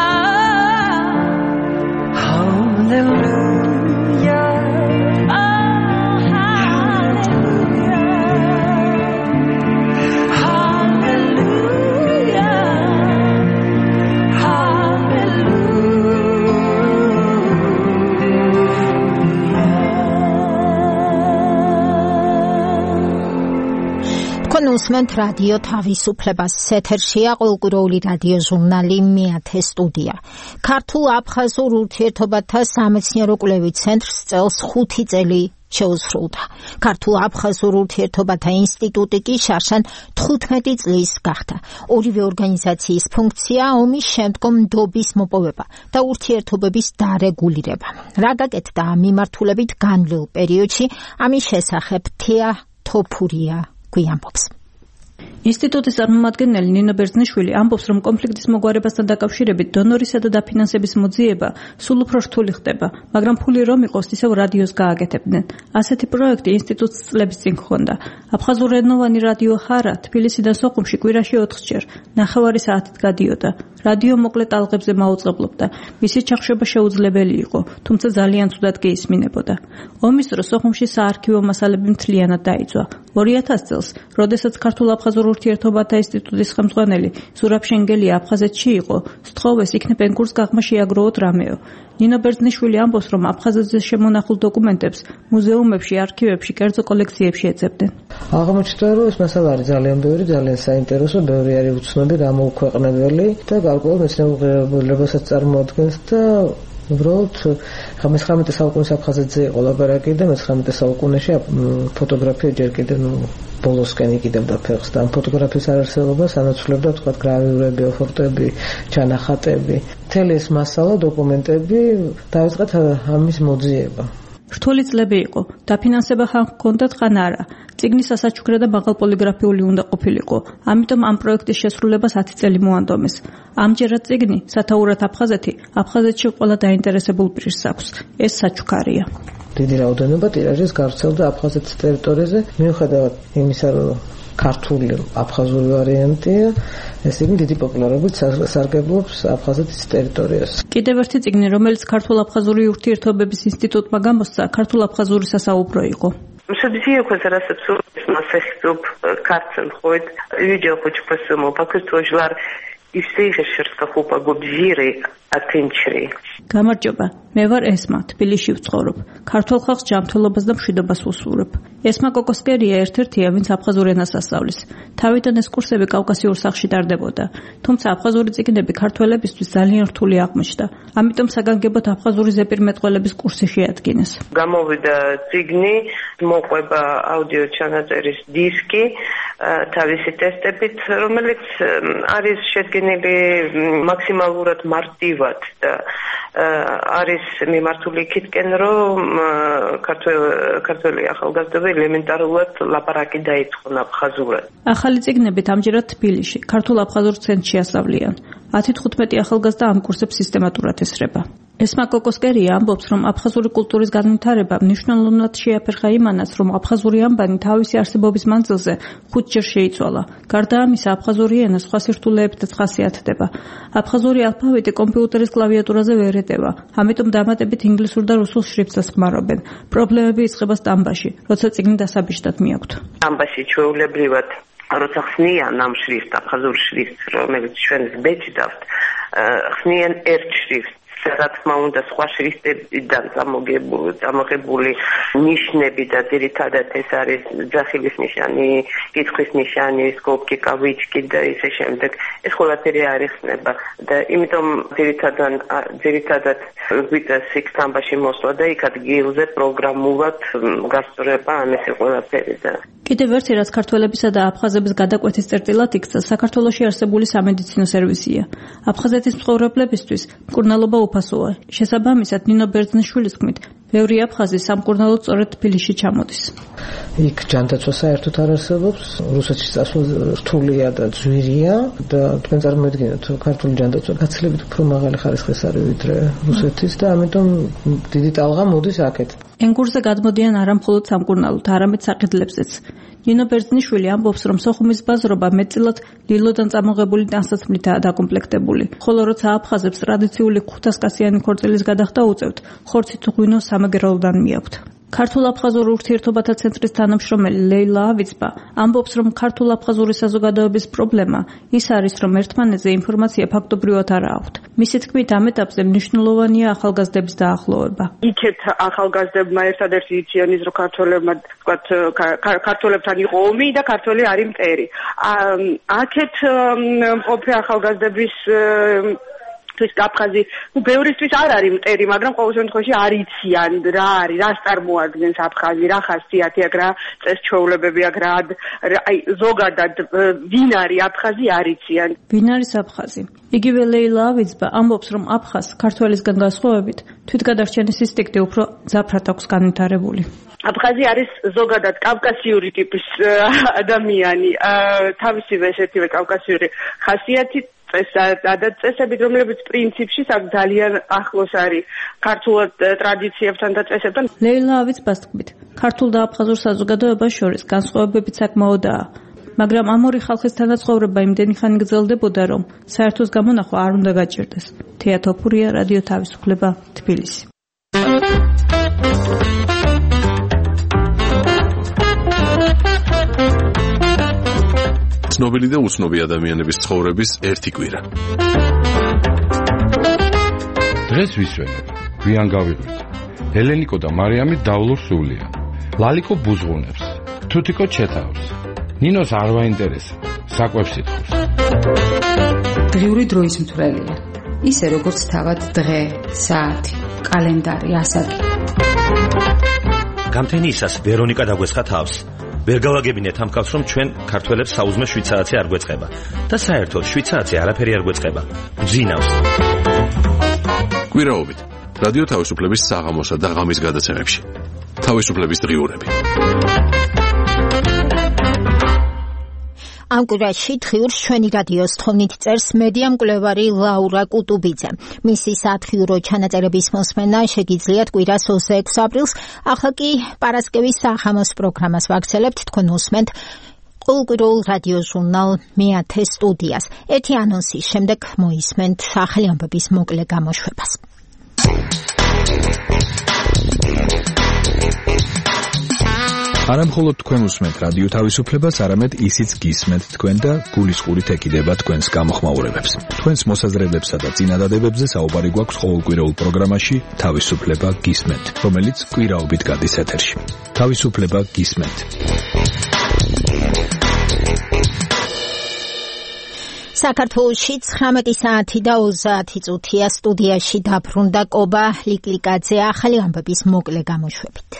Hallelujah, oh hallelujah, hallelujah, თქვენ უსმენთ რადიო თავისუფლებას. ეთერშია ყოველკვირეული რადიო ჟურნალი მეათე სტუდია. ქართულ აფხაზურ ურთიერთობათა სამეცნიერო კვლევით ცენტრს წელს 5 წელი შეუსრულდა. ქართულ აფხაზურ ურთიერთობათა ინსტიტუტი კი შარშან 15 წლის გახდა. ორივე ორგანიზაციის ფუნქცია ომის შემდგომ ნდობის მოპოვება და ურთიერთობების დარეგულირება. რა გაკეთდა ამ მიმართულებით განვლილ პერიოდში, ამის შესახებ თეა თოფურია გვიამბობს. ინსტიტუტის წარმომადგენელი ნინო ბერძნიშვილი ამბობს, რომ კონფლიქტის მოგვარებასთან დაკავშირებით დონორისა და დაფინანსების მოძიება სულ უფრო რთული ხდება, მაგრამ ფული რომ იყოს, ისევ რადიოს გააკეთებდნენ. ასეთი პროექტი ინსტიტუტს წლების წინ ჰქონდა. აფხაზურენოვანი რადიო ხარა თბილისიდან სოხუმში კვირაში 4-ჯერ, ნახევარი საათით გადიოდა. რადიო მოკლე ტალღებზე მაუწყებლობდა. მისი ჩახშობა შეუძლებელი იყო, თუმცა ძალიან ცუდად კი ისმინებოდა. ომის დროს სოხუმში საარქივო მასალები მთლიანად დაიწვა. 2000 წელს, როდესაც ქართულ აფხაზურ ურთიერთობათა ინსტიტუტის ხელმძღვანელი ზურაბ შენგელია აფხაზეთში იყო, სთხოვეს იქნებ ენგურს გაღმა შეაგროვოთ რამეო. ნინო ბერძნიშვილი ამბობს, რომ აფხაზეთზე შემონახულ დოკუმენტებს მუზეუმებში, არქივებში, კერძო კოლექციებში ეძებდნენ. აღმოჩნდა, რომ ეს მასალა არის ძალიან ბევრი, ძალიან საინტერესო, ბევრი არის უცნობი, გამოუქვეყნებელი და გარკვეულ მეცნიერულ ღირებულებასაც წარმოადგენს და უბრალოდ მე-19 საუკუნის აფხაზეთზე იყო ლაბარაკი და მე-19 საუკუნეში ფოტოგრაფია ჯერ კიდევ ბოლოსკენ იკიდებდა ფეხს და ამ ფოტოგრაფიის არარსებობას ანაცვლებდა თქვა გრავიურები, ოფორტები, ჩანახატები. მთელი ეს მასალა, დოკუმენტები დაიწყეთ ამის მოძიება. რთული წლები იყო. დაფინანსება ხან ჰქონდათ, ხან არა. წიგნის ასაჩუქრა და მაღალ პოლიგრაფიული უნდა ყოფილიყო. ამიტომ ამ პროექტის შესრულებას 10 წელი მოანდომეს. ამჯერად წიგნი სათაურად აფხაზეთში ყველა დაინტერესებულ პირს აქვს. ეს საჩუქარია. დიდი რაოდენობა ტირაჟის გავრცელდა აფხაზეთის ტერიტორიაზე, მიუხედავად იმისა, რომ ქართული აფხაზური ვარიანტია, ეს იგი დიდი პოპულარობით სარგებლობს აფხაზეთის ტერიტორიას. კიდევ ერთი წიგნი, რომელიც ქართულ-აფხაზური ურთიერთობების ინსტიტუტმა გამოსცა, ქართულ-აფხაზური სასაუბრო იყო. Судьи консервативные массы хип картен ходят, люди хоть посылмо, пока тоже И все их шерстахупа губзиры ატენჩრი. გამარჯობა, მე ვარ ესმა, თბილისში ვცხოვრობ. ქართულ ხალხს ჯანმრთელობას და მშვიდობას ვუსურვებ. ესმა კოკოსკერია ერთ-ერთია, ვინც აფხაზურ ენას ასწავლის. თავიდან ეს კურსები კავკასიურ სახლში ტარდებოდა, თუმცა აფხაზური წიგნები ქართველებისთვის ძალიან რთული აღმოჩნდა. ამიტომ საგანგებოდ აფხაზური ზეპირმეტყველების კურსი შეადგინეს. გამოვიდა წიგნი, მოყვება აუდიო ჩანაწერის დისკი, თავისი ტესტებით, რომელიც არის შედგენილი მაქსიმალურად მარტივად და არის მიმართული იქითკენ, რომ ქართველი ახალგაზრდები ელემენტარულად ლაპარაკი დაიწყონ აფხაზურად. ახალი წიგნებით ამჯერად თბილისში ქართულ აფხაზურ ცენტრში ასწავლიან. 10-15 ახალგაზრდა ამ კურსებს სისტემატურად ესწრება. ესმა კოკოსკერია ამბობს, რომ აფხაზური კულტურის განვითარება მნიშვნელოვნად შეაფერხა იმანაც, რომ აფხაზური ამბანი თავისი არსებობის მანძილზე 5 ჯერ შეიცვალა. გარდა ამისა, აფხაზური ენა სხვა სირთულეებითაც ხასიათდება. აფხაზური ალფავიტი კომპიუტერის კლავიატურაზე ვერ ეტევა, ამიტომ დამატებით ინგლისურ და რუსულ შრიფტსაც ხმარობენ. პრობლემები იწყება სტამბაში, როცა წიგნი დასაბიჯდად მიაქვთ. სტამბაში ჩვეულებრივად როცა ხსნიან ამ შრიფტს, აფხაზურ შრიფტს, რომელიც ჩვენ ვბეჭდავთ, ხსნიან ერთ შრიფტს. რა თქმა უნდა სხვა შრიფტებიდან წამოღებული ნიშნები და ძირითადად ეს არის ძახილის ნიშანი, კითხვის ნიშანი, სკოპკი, კავიჩკი და ისე შემდეგ. ეს ყველაფერი არ იხსნება და იმიტომ ძირითადად გვიწევს იქ სტამბაში მოსვლა და იქ ადგილზე პროგრამულად გასწორება ამ ესე ყველაფერი და კიდევ ერთი რაც ქართველებისა და აფხაზების გადაკვეთის წერტილად იქცა, საქართველოში არსებული სამედიცინო სერვისია. აფხაზეთის მცხოვრებლებისთვის მკურნალობა უფასოა. შესაბამისად, ნინო ბერძნიშვილის თქმით, ბევრი აფხაზი სამკურნალოდ სწორედ თბილისში ჩამოდის. იქ ჯანდაცვა საერთოდ არ არსებობს, რუსეთში წასვლა რთულია და ძვირია და თქვენ წარმოიდგინეთ, ქართული ჯანდაცვა გაცილებით უფრო მაღალი ხარისხის არის ვიდრე რუსეთის და ამიტომ დიდი ტალღა მოდის აქეთ. ენგურზე გადმოდიან არა მხოლოდ სამკურნალოდ, არამედ საყიდლებზეც. ნინო ბერძნიშვილი ამბობს, რომ სოხუმის ბაზრობა მეტწილად ლილოდან წამოღებული ტანსაცმლითაა დაკომპლექტებული, ხოლო როცა აფხაზებს ტრადიციული 500-კაციანი ქორწილის გადახდა უწევთ, ხორცით ღვინო სამეგრელოდან მიაქვთ. ქართულ-აფხაზურ ურთიერთობათა ცენტრის თანამშრომელი ლეილა ავიცბა ამბობს, რომ ქართულ-აფხაზური საზოგადოების პრობლემა ის არის, რომ ერთმანეთზე ინფორმაცია ფაქტობრივად არ აქვთ. მისი თქმით, ამ ეტაპზე მნიშვნელოვანია ახალგაზრდების დაახლოვება. იქეთ ახალგაზრდებმა ერთადერთი იციანის, რომ ქართველებთან იყო ომი და ქართველი არის მტერი. აქეთ მყოფი ახალგაზრდების აფხაზი, ბევრისთვის არ არის მტერი, მაგრამ ყოველ შემთხვევაში არ იციან რა არის, რას წარმოადგენს აფხაზი, რა ხასიათი აქვს, რა წესჩვეულებები აქვს, აი ზოგადად ვინ არის აფხაზი არ იციან. ვინ არის აფხაზი? იგივე ლეილა ავიცბა ამბობს, რომ აფხაზს ქართველისგან განსხვავებით თვითგადარჩენის ინსტინქტი უფრო მძაფრად აქვს განვითარებული. აფხაზი არის ზოგადად კავკასიური ტიპის ადამიანი, თავისივე ესეთივე კავკასიური ხასიათით წესებით, რომლებიც პრინციპში ძალიან ახლოს არის ქართულ ტრადიციებთან და წესებთან. ლეილა ავიცბას თქმით, ქართულ და აფხაზურ საზოგადოებას შორის განსხვავებები საკმაოდაა, მაგრამ ამ ორი ხალხის თანაცხოვრება იმდენი ხანი გრძელდებოდა, რომ საერთოს გამონახვა არ უნდა გაჭირდეს. თეა თოფურია, რადიო თავისუფლება, თბილისი. ცნობილი და უცნობი ადამიანების ცხოვრების ერთი კვირა. დღეს ვისვენებ, გვიან გავიღვით. ელენიკო და მარიამი დავლურ სულია. ლალიკო ბუზღუნებს, თუთიკო ჩეთავს. ნინოს არ ვაინტერესა, საკვებს ითხოვს. დღიური დროის მთვრელია. ისე როგორც თავად დღე, საათი, კალენდარი, ასაკი. გამთენიისას ვერონიკა დაგვესხა თავს. ვერ გავაგებინეთ ამ კაცს, რომ ჩვენ ქართველებს საუზმე შვიცააცი არ გვეწყება და საერთოდ შვიცააცი არაფერი არ გვეწყება. გძინავს. კვირაობით რადიო თავისუფლების საღამოსა და ღამის გადაცემებში. თავისუფლების დღიურები. ამ კვირაში დღიურს ჩვენი რადიოს თხოვნით წერს მედია მკვლევარი ლაურა კუტუბიძე. მისი სათხიურო ჩანაწერების მოსმენა შეგიძლიათ კვირას 26 აპრილს, ახლა კი პარასკევის საღამოს პროგრამას ვაგრძელებთ, თქვენ უსმენთ ყოველკვირეულ რადიო ჟურნალ მეათე სტუდიას. ერთი ანონსის შემდეგ მოისმენთ ახალი ამბების მოკლე გამოშვებას. არა მხოლოდ თქვენ უსმენთ რადიო თავისუფლებას, არამედ ისიც გისმენთ თქვენ და გულისყურით ეკიდება თქვენს გამოხმაურებებს. თქვენს მოსაზრებებსა და წინადადებებზე საუბარი გვაქვს ყოველკვირეულ პროგრამაში თავისუფლება გისმენთ, რომელიც კვირაობით გადის ეთერში. თავისუფლება გისმენთ. საქართველოში 19 საათი და 30 წუთია. სტუდიაში დაბრუნდა კობა ლიკლიკაძე ახალი ამბების მოკლე გამოშვებით.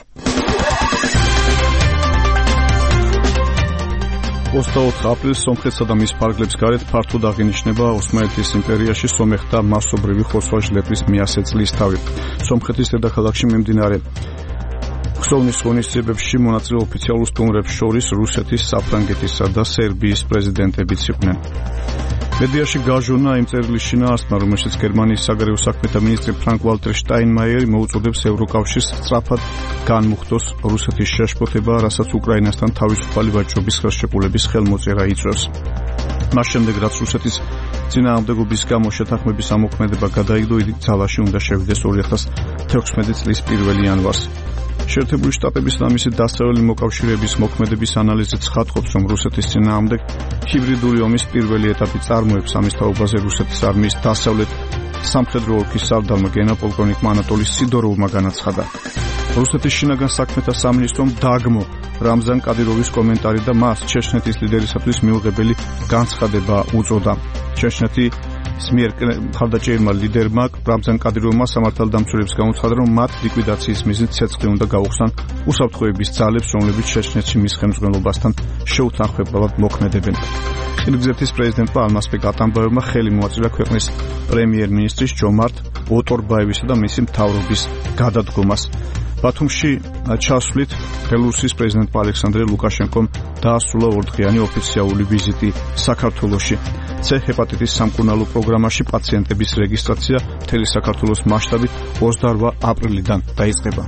24 აპრილს სომხეთსა და მის ფარგლებს გარეთ ფართოდ აღინიშნება ოსმალეთის იმპერიაში სომეხთა მასობრივი ხოსვაჟლების მიასე წლისთავი. სომხეთის დედაქალაქში მიმდინარე ქსოვნის ღონისძიებებში მონაწილე ოფიციალურ სტუმრებს შორის რუსეთის, საფრანგეთისა და სერბიის პრეზიდენტებიც იყვნენ. მედიაში გაჟონა იმ წერილის შინაარსმა, რომელშიც გერმანიის საგარეო საქმეთა მინისტრი ფრანკ ვალტერ შტაინმაიერი მოუწოდებს ევროკავშირს სწრაფად განმუხტოს რუსეთის შეშფოთება, რასაც უკრაინასთან თავისუფალი ვაჭრობის ხელშეკრულების ხელმოწერა იწვევს. მას შემდეგ, რაც რუსეთის წინააღმდეგობის გამო შეთანხმების ამოქმედება გადაიგდო, იგი ძალაში უნდა შევიდეს 2016 წლის 1 იანვარს. შეერთებული შტატების და მისი დასავლელი მოკავშირეების მოქმედების ანალიზი ცხადყოფს, რომ რუსეთის წინააღმდეგ ჰიბრიდული ომის პირველი ეტაპი წარმოებს ამის თაობაზე რუსეთის არმიის დასავლეთ სამხედრო ოლქის სარდალმა გენერალ-პოლკოვნიკმა ანატოლი სიდოროვმა განაცხადა. რუსეთის შინაგან საქმეთა სამინისტრომ დაგმო რამზან კადიროვის კომენტარი და მას ჩეჩნეთის ლიდერისათვის მიუღებელი განცხადება უწოდა. ჩეჩნეთის მიერ მხარდაჭერილმა ლიდერმა რამზან კადიროვმა სამართალდამცველებს გამოცხადა, რომ მათ ლიკვიდაციის მიზნით ცეცხლი უნდა გაუხსნან უსაფრთხოების ძალებს, რომლებიც ჩეჩნეთში მის ხელმძღვანელობასთან შეუთანხმებლად მოქმედებენ. ყირგიზეთის პრეზიდენტმა ალმასბეკ ატამბაევმა ხელი მოაწირა ქვეყნის პრემიერ-მინისტრის ჯომარტ ოტორბაევისა და მისი მთავრობის გადადგომას. ბათუმში ჩასვლით ბელორუსის პრეზიდენტმა ალექსანდრე ლუკაშენკომ დაასრულა ორდღიანი ოფიციალური ვიზიტი საქართველოში. C ჰეპატიტის სამკურნალო პროგრამაში პაციენტების რეგისტრაცია მთელი საქართველოს მასშტაბით 28 აპრილიდან დაიწყება.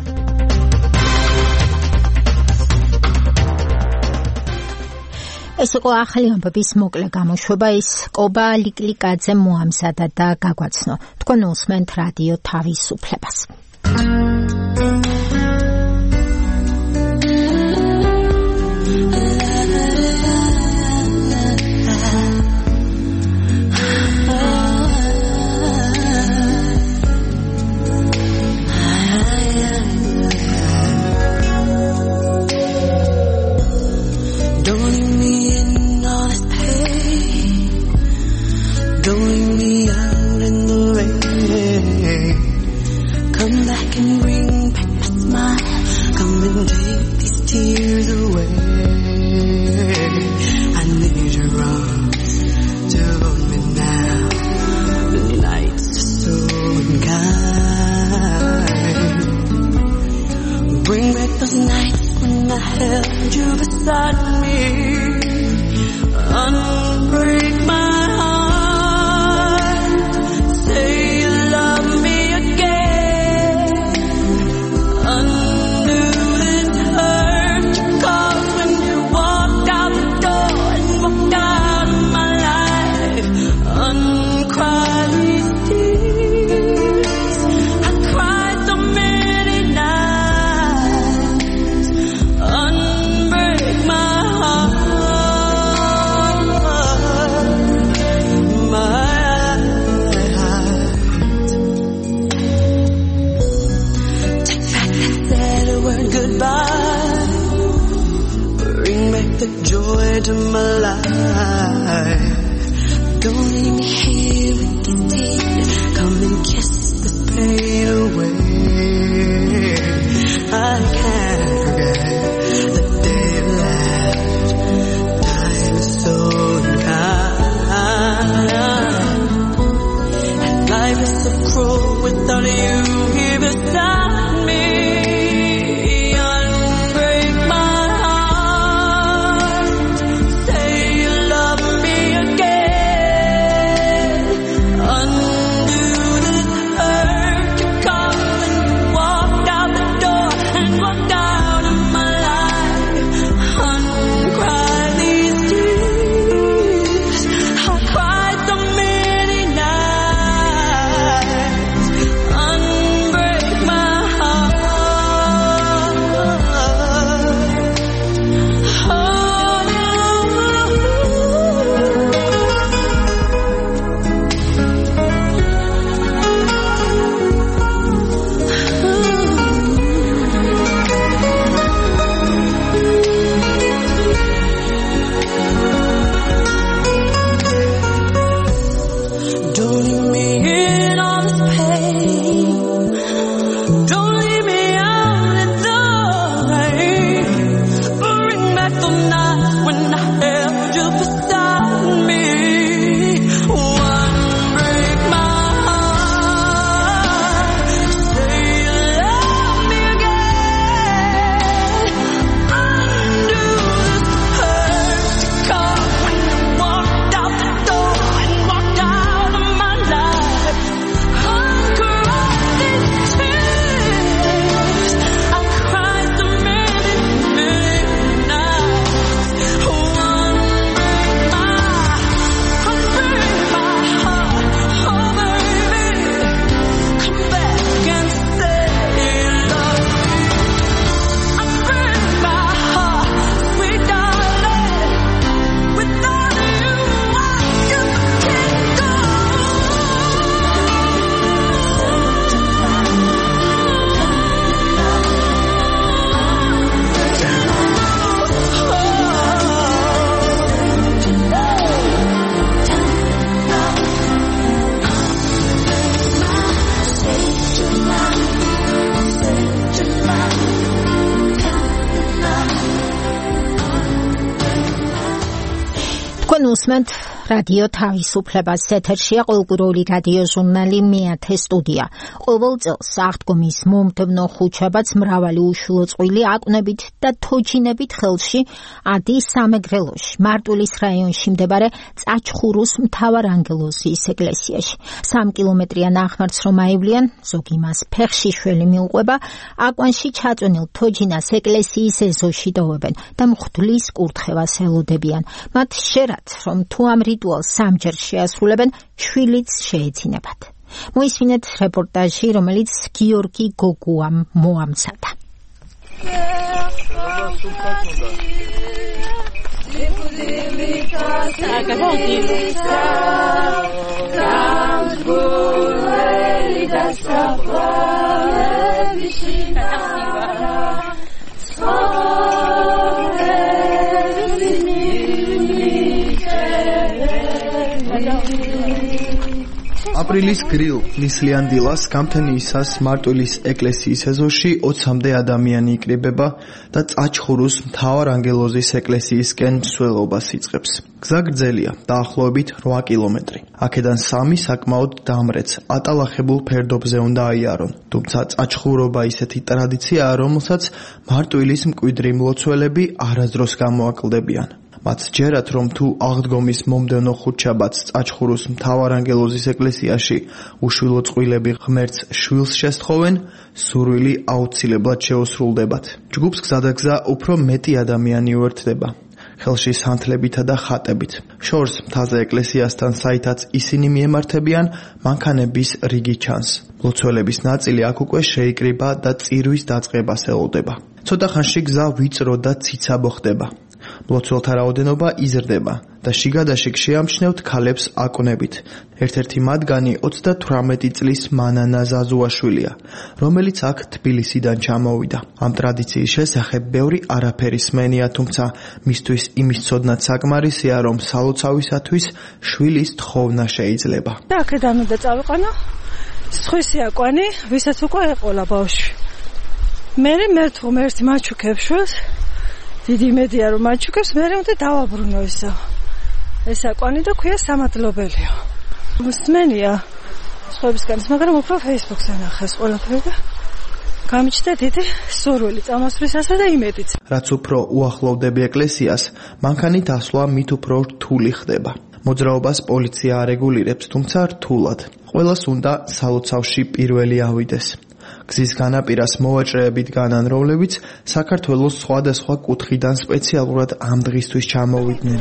ეს იყო ახალი ამბების მოკლე გამოშვება. ის კობა ლიკლიკაძე მოამზადა და გაგვაცნო. თქვენ უსმენთ რადიო თავისუფლებას. beautiful nights when I held you beside me. One break my heart, say you love me again. Undo this hurt car when you walked out the door and walked out of my life. Uncross these tears I cried so many nights. One break my heart, oh baby, come back and say you love me. Unbreak my heart, sweet darling. Without you, I just can't go. თქვენ უსმენთ რადიო თავისუფლებას, ეთერშია ყოველკვირეული რადიო ჟურნალი მეათე სტუდია. ყოველ წელს აღდგომის მომდევნო ხუთშაბათს მრავალი უშვილო წყვილი აკვნებით და თოჯინებით ხელში ადის სამეგრელოში, მარტვილის რაიონში მდებარე წაჩხურუს მთავარანგელოზის ეკლესიაში. 3 კილომეტრიან ახლოს რომ აივლიან, ზოგი მას ფეხში შველი მიუყვება, აკვანში ჩაწვენილ თოჯინას ეკლესიის ეზოში დოვებენ და მღვდლის კურთხევას ელოდებიან. მათ შერათ, რომ თუ ამ რიტუალს სამჯერ შეასრულებენ, შვილიც შეეძინებათ. მოისმინეთ რეპორტაჟი, რომელიც გიორგი გოგუამ მოამზადა. აპრილის გრილ ნისლიან დილას გამთენიისას მარტვილის ეკლესიის ეზოში 20-მდე ადამიანი იკრიბება და წაჩხურუს მთავარანგელოზის ეკლესიისკენ მსვლელობას იწყებს. გზა გრძელია, დაახლოებით 8 კილომეტრი. აქედან 3 საკმაოდ დამრეც, ატალახებულ ფერდობზე უნდა აიარონ. თუმცა წაჩხურობა ისეთი ტრადიციაა, რომელსაც მარტვილის მკვიდრი მლოცველები არასდროს გამოაკლდებიან. მათ ჯერათ, რომ თუ აღდგომის მომდევნო ხუთშაბათს წაჩხურუს მთავარანგელოზის ეკლესიაში უშვილო წყვილები ღმერთს შვილს შესთხოვენ, სურვილი აუცილებლად შეუსრულდებათ. ჯგუფს გზადაგზა უფრო მეტი ადამიანი უერთდება. ხელში სანთლებითა და ხატებით. შორს მთაზე ეკლესიასთან საითაც ისინი მიემართებიან, მანქანების რიგი ჩანს. მლოცველების ნაწილი აქ უკვე შეიკრიბა და წირვის დაწყებას ელოდება. ცოტა ხანში გზა ვიწრო და ციცაბო ხდება. მლოცველთა რაოდენობა იზრდება და შიგადაშიგ შეამჩნევთ ქალებს აკვნებით. ერთ-ერთი მათგანი 38 წლის მანანა ზაზუაშვილია, რომელიც აქ თბილისიდან ჩამოვიდა. ამ ტრადიციის შესახებ ბევრი არაფერი სმენია, თუმცა მისთვის იმის ცოდნაც საკმარისია, რომ სალოცავისათვის შვილის თხოვნა შეიძლება. და აქედან უნდა წავიყვანო სხვისი აკვანი, ვისაც უკვე ეყოლა ბავშვი. მე თუ ერთი მაჩუქებს შვილს, დიდი იმედია რომ მაჩუქებს, მე უნდა დავაბრუნო ისო. ეს აკვანი და ქვია სამადლობელიო. მსმენია სხვებისგან, მაგრამ უფრო Facebook-ზე ნახეს ყველაფერი და გამიჩნდა დიდი სურვილი წამოსვლისასა და იმედიც. რაც უფრო უახლოვდები ეკლესიას, მანქანით ასვლა მით უფრო რთული ხდება. მოძრაობას პოლიცია არეგულირებს, თუმცა რთულად. ყველას უნდა სალოცავში პირველი ავიდეს. გზის განაპირას მოვაჭრეებით განან, რომლებიც საქართველოს სხვადასხვა კუთხიდან სპეციალურად ამ დღისთვის ჩამოვიდნენ.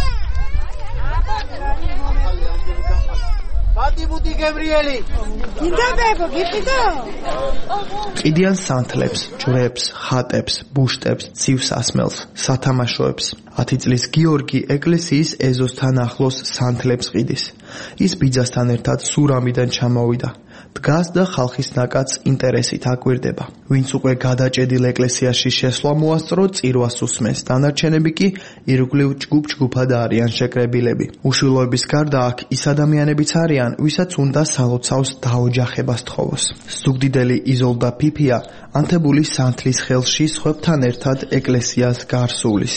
ბატიბუდი გებრიელი. გინდაბებო, გიყიდო? ყიდიან სანთლებს, ჯვრებს, ხატებს, ბუშტებს, ცივს ასმელს, სათამაშოებს. 10 წლის გიორგი ეკლესიის ეზოსთან ახლოს სანთლებს ყიდის. ის ბიძასთან ერთად სურამიდან ჩამოვიდა. დგას და ხალხის ნაკადს ინტერესით აკვირდება. ვინც უკვე გადაჭედილ ეკლესიაში შესვლა მოასწრო, წირვას უსმენს, დანარჩენები კი ირგვლივ ჯგუფ-ჯგუფად არიან შეკრებილები. უშვილოების გარდა აქ ის ადამიანებიც არიან, ვისაც უნდა სალოცავს დაოჯახება სთხოვოს. ზუგდიდელი იზოლდა ფიფია ანთებული სანთლის ხელში სხვებთან ერთად ეკლესიას გარს უვლის.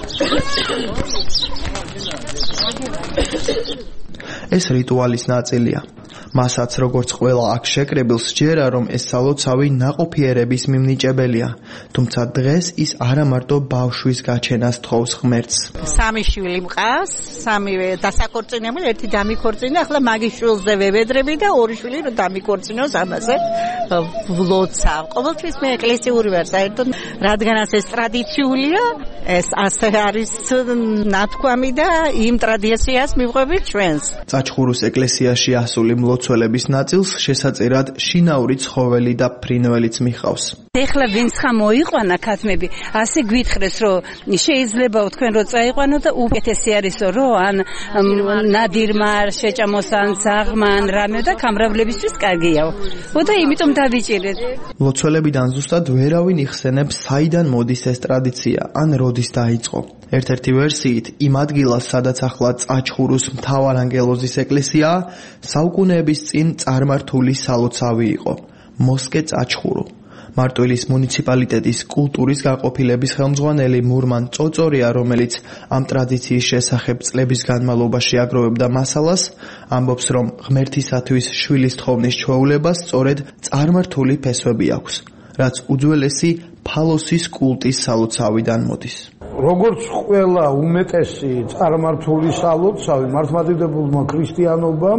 ეს რიტუალის ნაწილია. მასაც როგორც ყველა აქ შეკრებილს სჯერა, რომ ეს სალოცავი ნაყოფიერების მიმნიჭებელია, თუმცა დღეს ის არა მარტო ბავშვის გაჩენას თხოვს ღმერთს. სამი შვილი მყავს, სამივე დასაქორწინებული, ერთი დამიქორწინა, ახლა მაგის შვილზე ვებედრები და ორი შვილი რომ დამიქორწინოს ამაზე ვლოცავ. ყოველთვის მე ეკლესიური ვარ, საერთოდ რადგანაც ეს ტრადიციულია, ეს ასე არის ნათქვამი და იმ ტრადიციას მივყვებით ჩვენს. წაჩხურუს ეკლესიაში ასული მლოცველების ნაწილს შესაწერად შინაური ცხოველი და ფრინველიც მიხავს. ეხლა ვინც ხა მოიყვანა ქათმები, ასე გვითხრეს, რომ შეიძლება თქვენ რო წაიყვანო და უკეთესი არისო, რომ ან ნადირმა შეჭამოს ან ზაღმა ან რამე და გამრავლებისთვის კარგიაო. და იმიტომ დავიჭირეთ. მლოცველებიდან ზუსტად ვერავინ იხსენებს, საიდან მოდის ეს ტრადიცია, ან როდის დაიწყო. ერთ-ერთი ვერსიით, იმ ადგილას, სადაც ახლა წაჩხურუს მთავარანგელოზის ეკლესიაა, საუკუნეების წინ წარმართული სალოცავი იყო. მოსკე წაჩხურო. მარტვილის მუნიციპალიტეტის კულტურის გაყოფილების ხელმძღვანელი მურმან წოწორია, რომელიც ამ ტრადიციის შესახებ წლების განმავლობაში აგროვებდა მასალას, ამბობს, რომ ღმერთისათვის შვილის თხოვნის ჩვეულებას სწორედ წარმართული ფესვები აქვს, რაც უძველესი ფალოსის კულტის სალოცავიდან მოდის. როგორც ყველა უმეტესი წარმართული სალოცავი მართლმადიდებულმა ქრისტიანობამ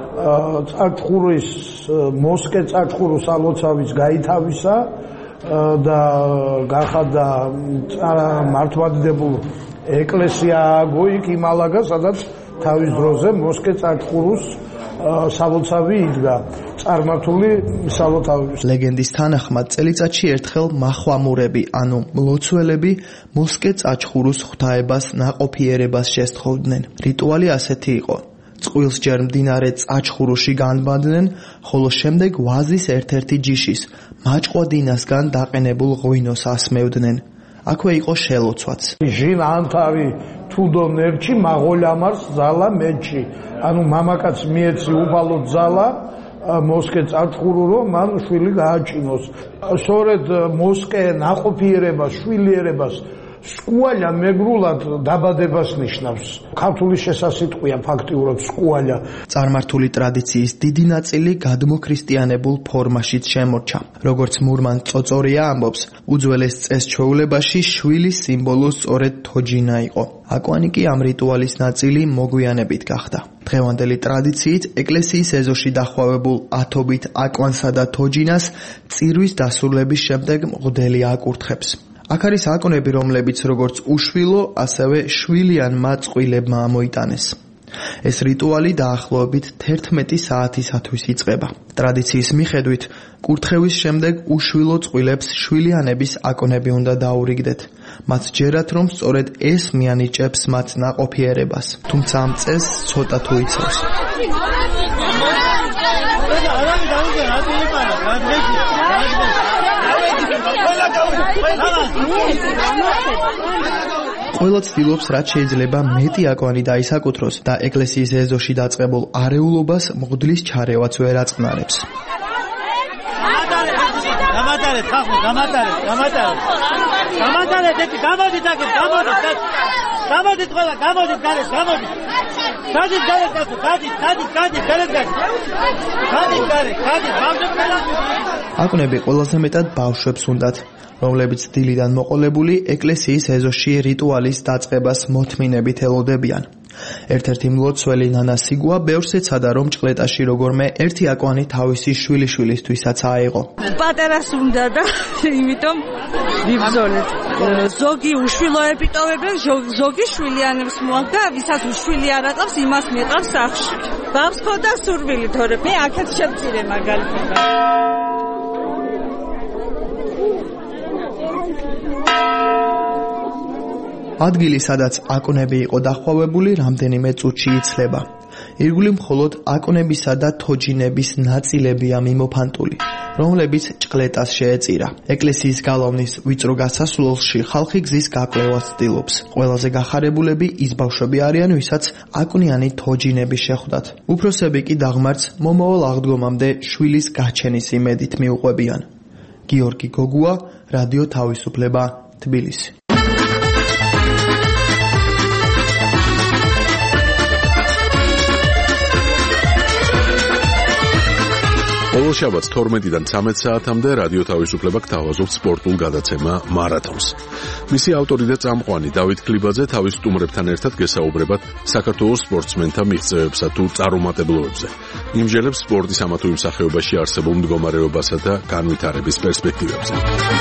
წაჩხურის მოსკე წაჩხურუს სალოცავის გაითავისა და გახადა მართლმადიდებულ ეკლესია ააგო იქ იმალაგა, სადაც თავის დროზე მოსკე წაჩხურუს სალოცავი იდგა წარმართული სალოცავი. ლეგენდის თანახმად წელიწადში ერთხელ მახვამურები, ანუ მლოცველები მოსკე წაჩხურუს ღვთაებას ნაყოფიერებას შესთხოვდნენ. რიტუალი ასეთი იყო. წყვილს ჯერ მდინარე წაჩხურუში განბადდნენ, ხოლო შემდეგ ვაზის ერთ-ერთი ჯიშის, მაჭყვადინასგან დაყენებულ ღვინოს ასმევდნენ. აქვე იყო შელოცვაც. ჟინ ანთარი თუდო ნერჩი მაღოლამარს ზალა მეჩი. ანუ მამაკაც მიეცი უფალოდ ზალა მოსკე წაჩხურო, რომ მან შვილი გააჩინოს. სწორედ მოსკე ნაყოფიერებას, შვილიერებას სკუალა მეგრულად დაბადებას ნიშნავს. ქართული შესასიტყვია ფაქტიურად სკუალა. წარმართული ტრადიციის დიდი ნაწილი გადმოქრისტიანებულ ფორმაშიც შემორჩა. როგორც მურმან წოწორია ამბობს, უძველეს წესჩვეულებაში შვილის სიმბოლო სწორედ თოჯინა იყო. აკვანი კი ამ რიტუალის ნაწილი მოგვიანებით გახდა. დღევანდელი ტრადიციით ეკლესიის ეზოში დახვავებულ ათობით აკვანსა და თოჯინას წირვის დასრულების შემდეგ მღვდელი აკურთხებს. აქ არის აკონები, რომლებიც როგორც უშვილო, ასევე შვილიანმა წყვილებმა ამოიტანეს. ეს რიტუალი დაახლოებით 11 საათისათვის იწყება. ტრადიციის მიხედვით, კურთხევის შემდეგ უშვილო წყვილებს შვილიანების აკონები უნდა დაურიგდეთ. მათ ჯერათ, რომ სწორედ ეს მიანიჭებს მათ ნაყოფიერებას, თუმცა ამ წესს ცოტა თუ იცავს. ყველა ცდილობს, რაც შეიძლება მეტი აკვანი დაისაკუთროს და ეკლესიის ეზოში დაწყებულ არეულობას მღვდლის ჩარევაც ვერ აწყნარებს. გამატარეთ, ხახო, გამატარეთ. გამატარეთ, გამოდით აქ, გამოდით. გამოდით ყველა, გამოდით გარეთ, გამოდით. გადით გარეთ, გადით გარეთ. აკვნები ყველაზე მეტად ბავშვებს უნდათ, რომლებიც დილიდან მოყოლებული ეკლესიის ეზოში რიტუალის დაწყებას მოთმინებით ელოდებიან. ერთ-ერთი მლოცველი ნანა სიგვა ბევრს ეცადა, რომ ჭყლეტაში როგორმე ერთი აკვანი თავისი შვილიშვილისთვისაც აეღო. პატარას უნდა და იმიტომ ვიბრძოლეთ. ზოგი უშვილოები ტოვებენ, ზოგი შვილიანებს მოაქვს და ვისაც უშვილი არ აყავს, იმას მიყავს სახლში. ბავშვს ხოდა სურვილი თორე მე აქეთ შევწირე მაგალითად. ადგილი, სადაც აკონები იყო დახვავებული, რამდენიმე წუთში იცლება. ირგვლივ მხოლოდ აკვნებისა და თოჯინების ნაწილებია მიმოფანტული, რომლებიც ჭყლეტას შეეწირა. ეკლესიის გალავნის ვიწრო გასასვლელში ხალხი გზის გაკვლევას ცდილობს. ყველაზე გახარებულები ის ბავშვები არიან, ვისაც აკვნიანი თოჯინები შეხვდათ. უფროსები კი დაღმართს მომავალ აღდგომამდე შვილის გაჩენის იმედით მიუყვებიან. გიორგი გოგუა, რადიო თავისუფლება, თბილისი. ბოლო შაბათს 12-დან 13 საათამდე რადიო თავისუფლება გთავაზობს სპორტულ გადაცემა მარათონს. მისი ავტორი და წამყვანი დავით ქლიბაძე თავის სტუმრებთან ერთად გესაუბრებათ საქართველოს სპორტსმენთა მიღწევებსა თუ წარუმატებლობებზე. იმჟელებს სპორტის ამა თუ იმ სახეობაში არსებულ მდგომარეობასა და განვითარების პერსპექტივებზე.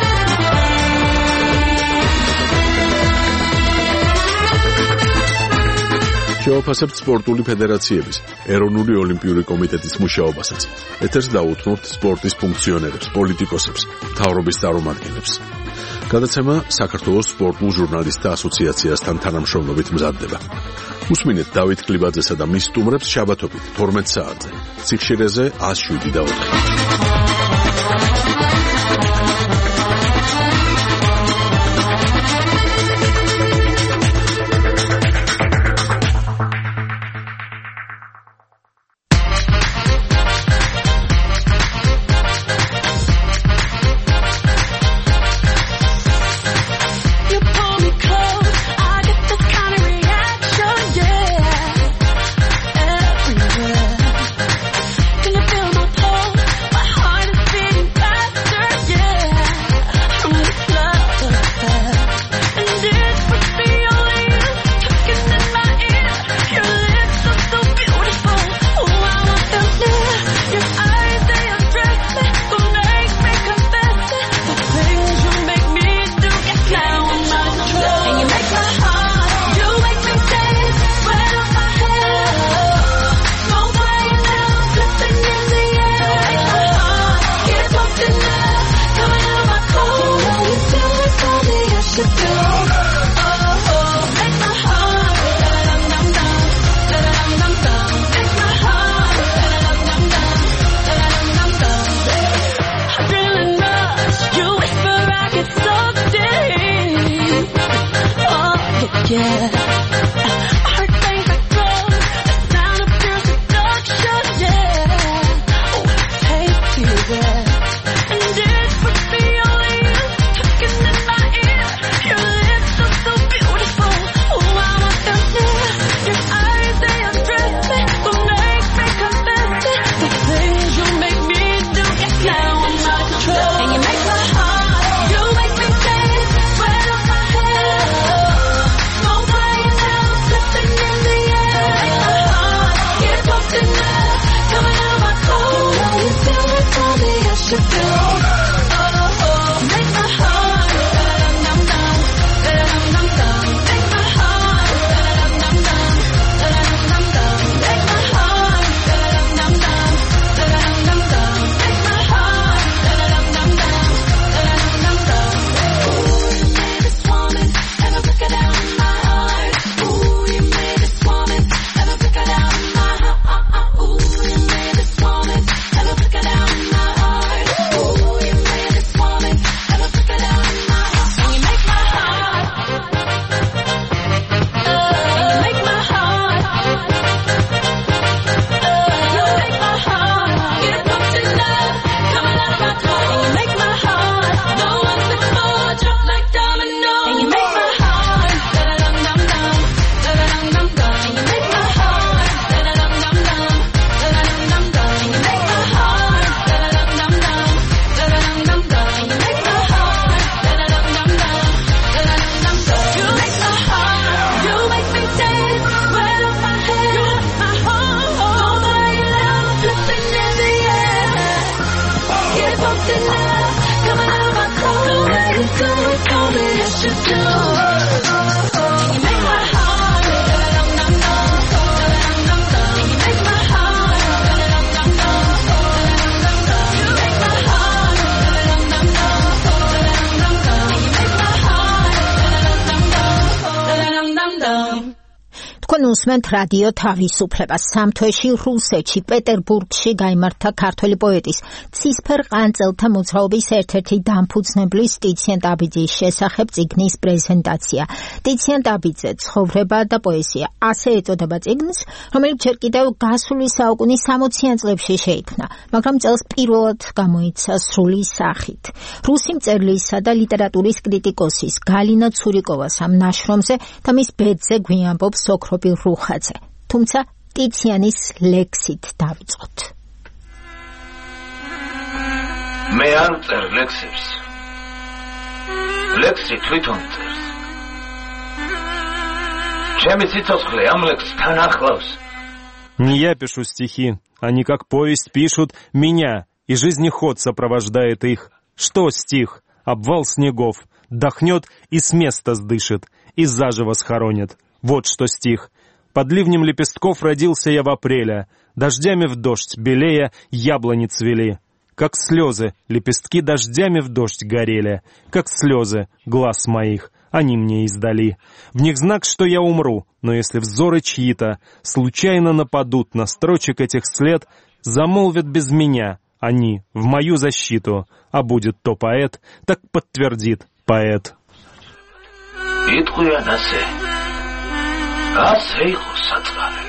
შევაფასებთ სპორტული ფედერაციების, ეროვნული ოლიმპიური კომიტეტის მუშაობასაც. ეთერს დაუთმობთ სპორტის ფუნქციონერებს, პოლიტიკოსებს, მთავრობის წარმომადგენლებს. გადაცემა საქართველოს სპორტულ ჟურნალისტთა ასოციაციასთან თანამშრომლობით მზადდება. უსმინეთ დავით ქლიბაძესა და მის სტუმრებს შაბათობით 12 საათზე. ციხშირეზე 107.4. თქვენ უსმენთ რადიო თავისუფლებას. სამთვეში რუსეთში პეტერბურგში გაიმართა ქართველი პოეტის ცისფერ ყანწელთა მოძრაობის ერთ-ერთი დამფუძნებლის ტიციან ტაბიძის შესახებ წიგნის პრეზენტაცია. ტიციან ტაბიძე ცხოვრება და პოეზია ასე ეწოდება წიგნს, რომელიც ჯერ კიდევ გასული საუკუნის 60-იან წლებში შეიქმნა, მაგრამ წელს პირველად გამოიცა სრული სახით. რუსი მწერლისა და ლიტერატურის კრიტიკოსის გალინა ცურიკოვას ამ ნაშრომზე და მის ბედზე გვიამბობს ოქროპილ რუხაძე. თუმცა ტიციანის ლექსით დავიწყოთ. მე არ ვწერ ლექსებს. ლექსი თვითონ წერს. ჩემი ციცოცხლე ამ ლექსს თან ახლავს. Не я пишу стихи, они как повесть пишут меня, и жизнеход сопровождает их. Что стих? Обвал снегов, дохнет и с места сдышит, и заживо схоронит. Вот что стих. Под ливнем лепестков родился я в апреле, дождями в дождь белее яблони цвели. Как слезы лепестки дождями в дождь горели, как слезы глаз моих они мне издали. В них знак, что я умру, но если взоры чьи-то случайно нападут на строчек этих след, замолвят без меня они в мою защиту, а будет то поэт, так подтвердит поэт. ასე იყო საწყალი.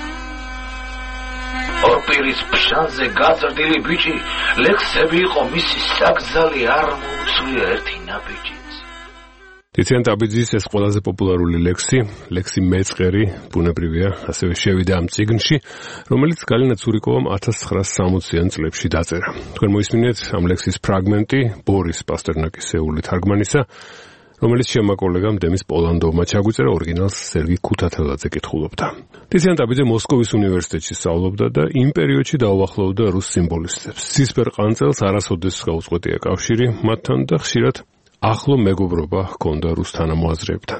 ორპირის ფშანზე გაზრდილი ბიჭი, ლექსები იყო მისი საგზალი, არ მოუცვლია ერთი ნაბიჯიც. ტიციან ტაბიძის ეს ყველაზე პოპულარული ლექსი მეწყერი, ბუნებრივია, ასევე შევიდა ამ წიგნში, რომელიც გალინა ცურიკოვამ 1960-იან წლებში დაწერა. თქვენ მოისმინეთ ამ ლექსის ფრაგმენტი ბორის პასტერნაკის ეული თარგმანისა, რომელიც ჩემმა კოლეგამ დემის პოლანდოვმა ჩაგვიწერა, ორიგინალს სერგი ქუთათელაძე კითხულობდა. ტიციან ტაბიძე მოსკოვის უნივერსიტეტში სწავლობდა და იმ პერიოდში დაუახლოვდა რუს სიმბოლისტებს. ცისფერ ყანწელს არასოდეს გაუწყვეტია კავშირი მათთან და ხშირად ახლო მეგობრობა ჰქონდა რუს თანამოაზრეებთან.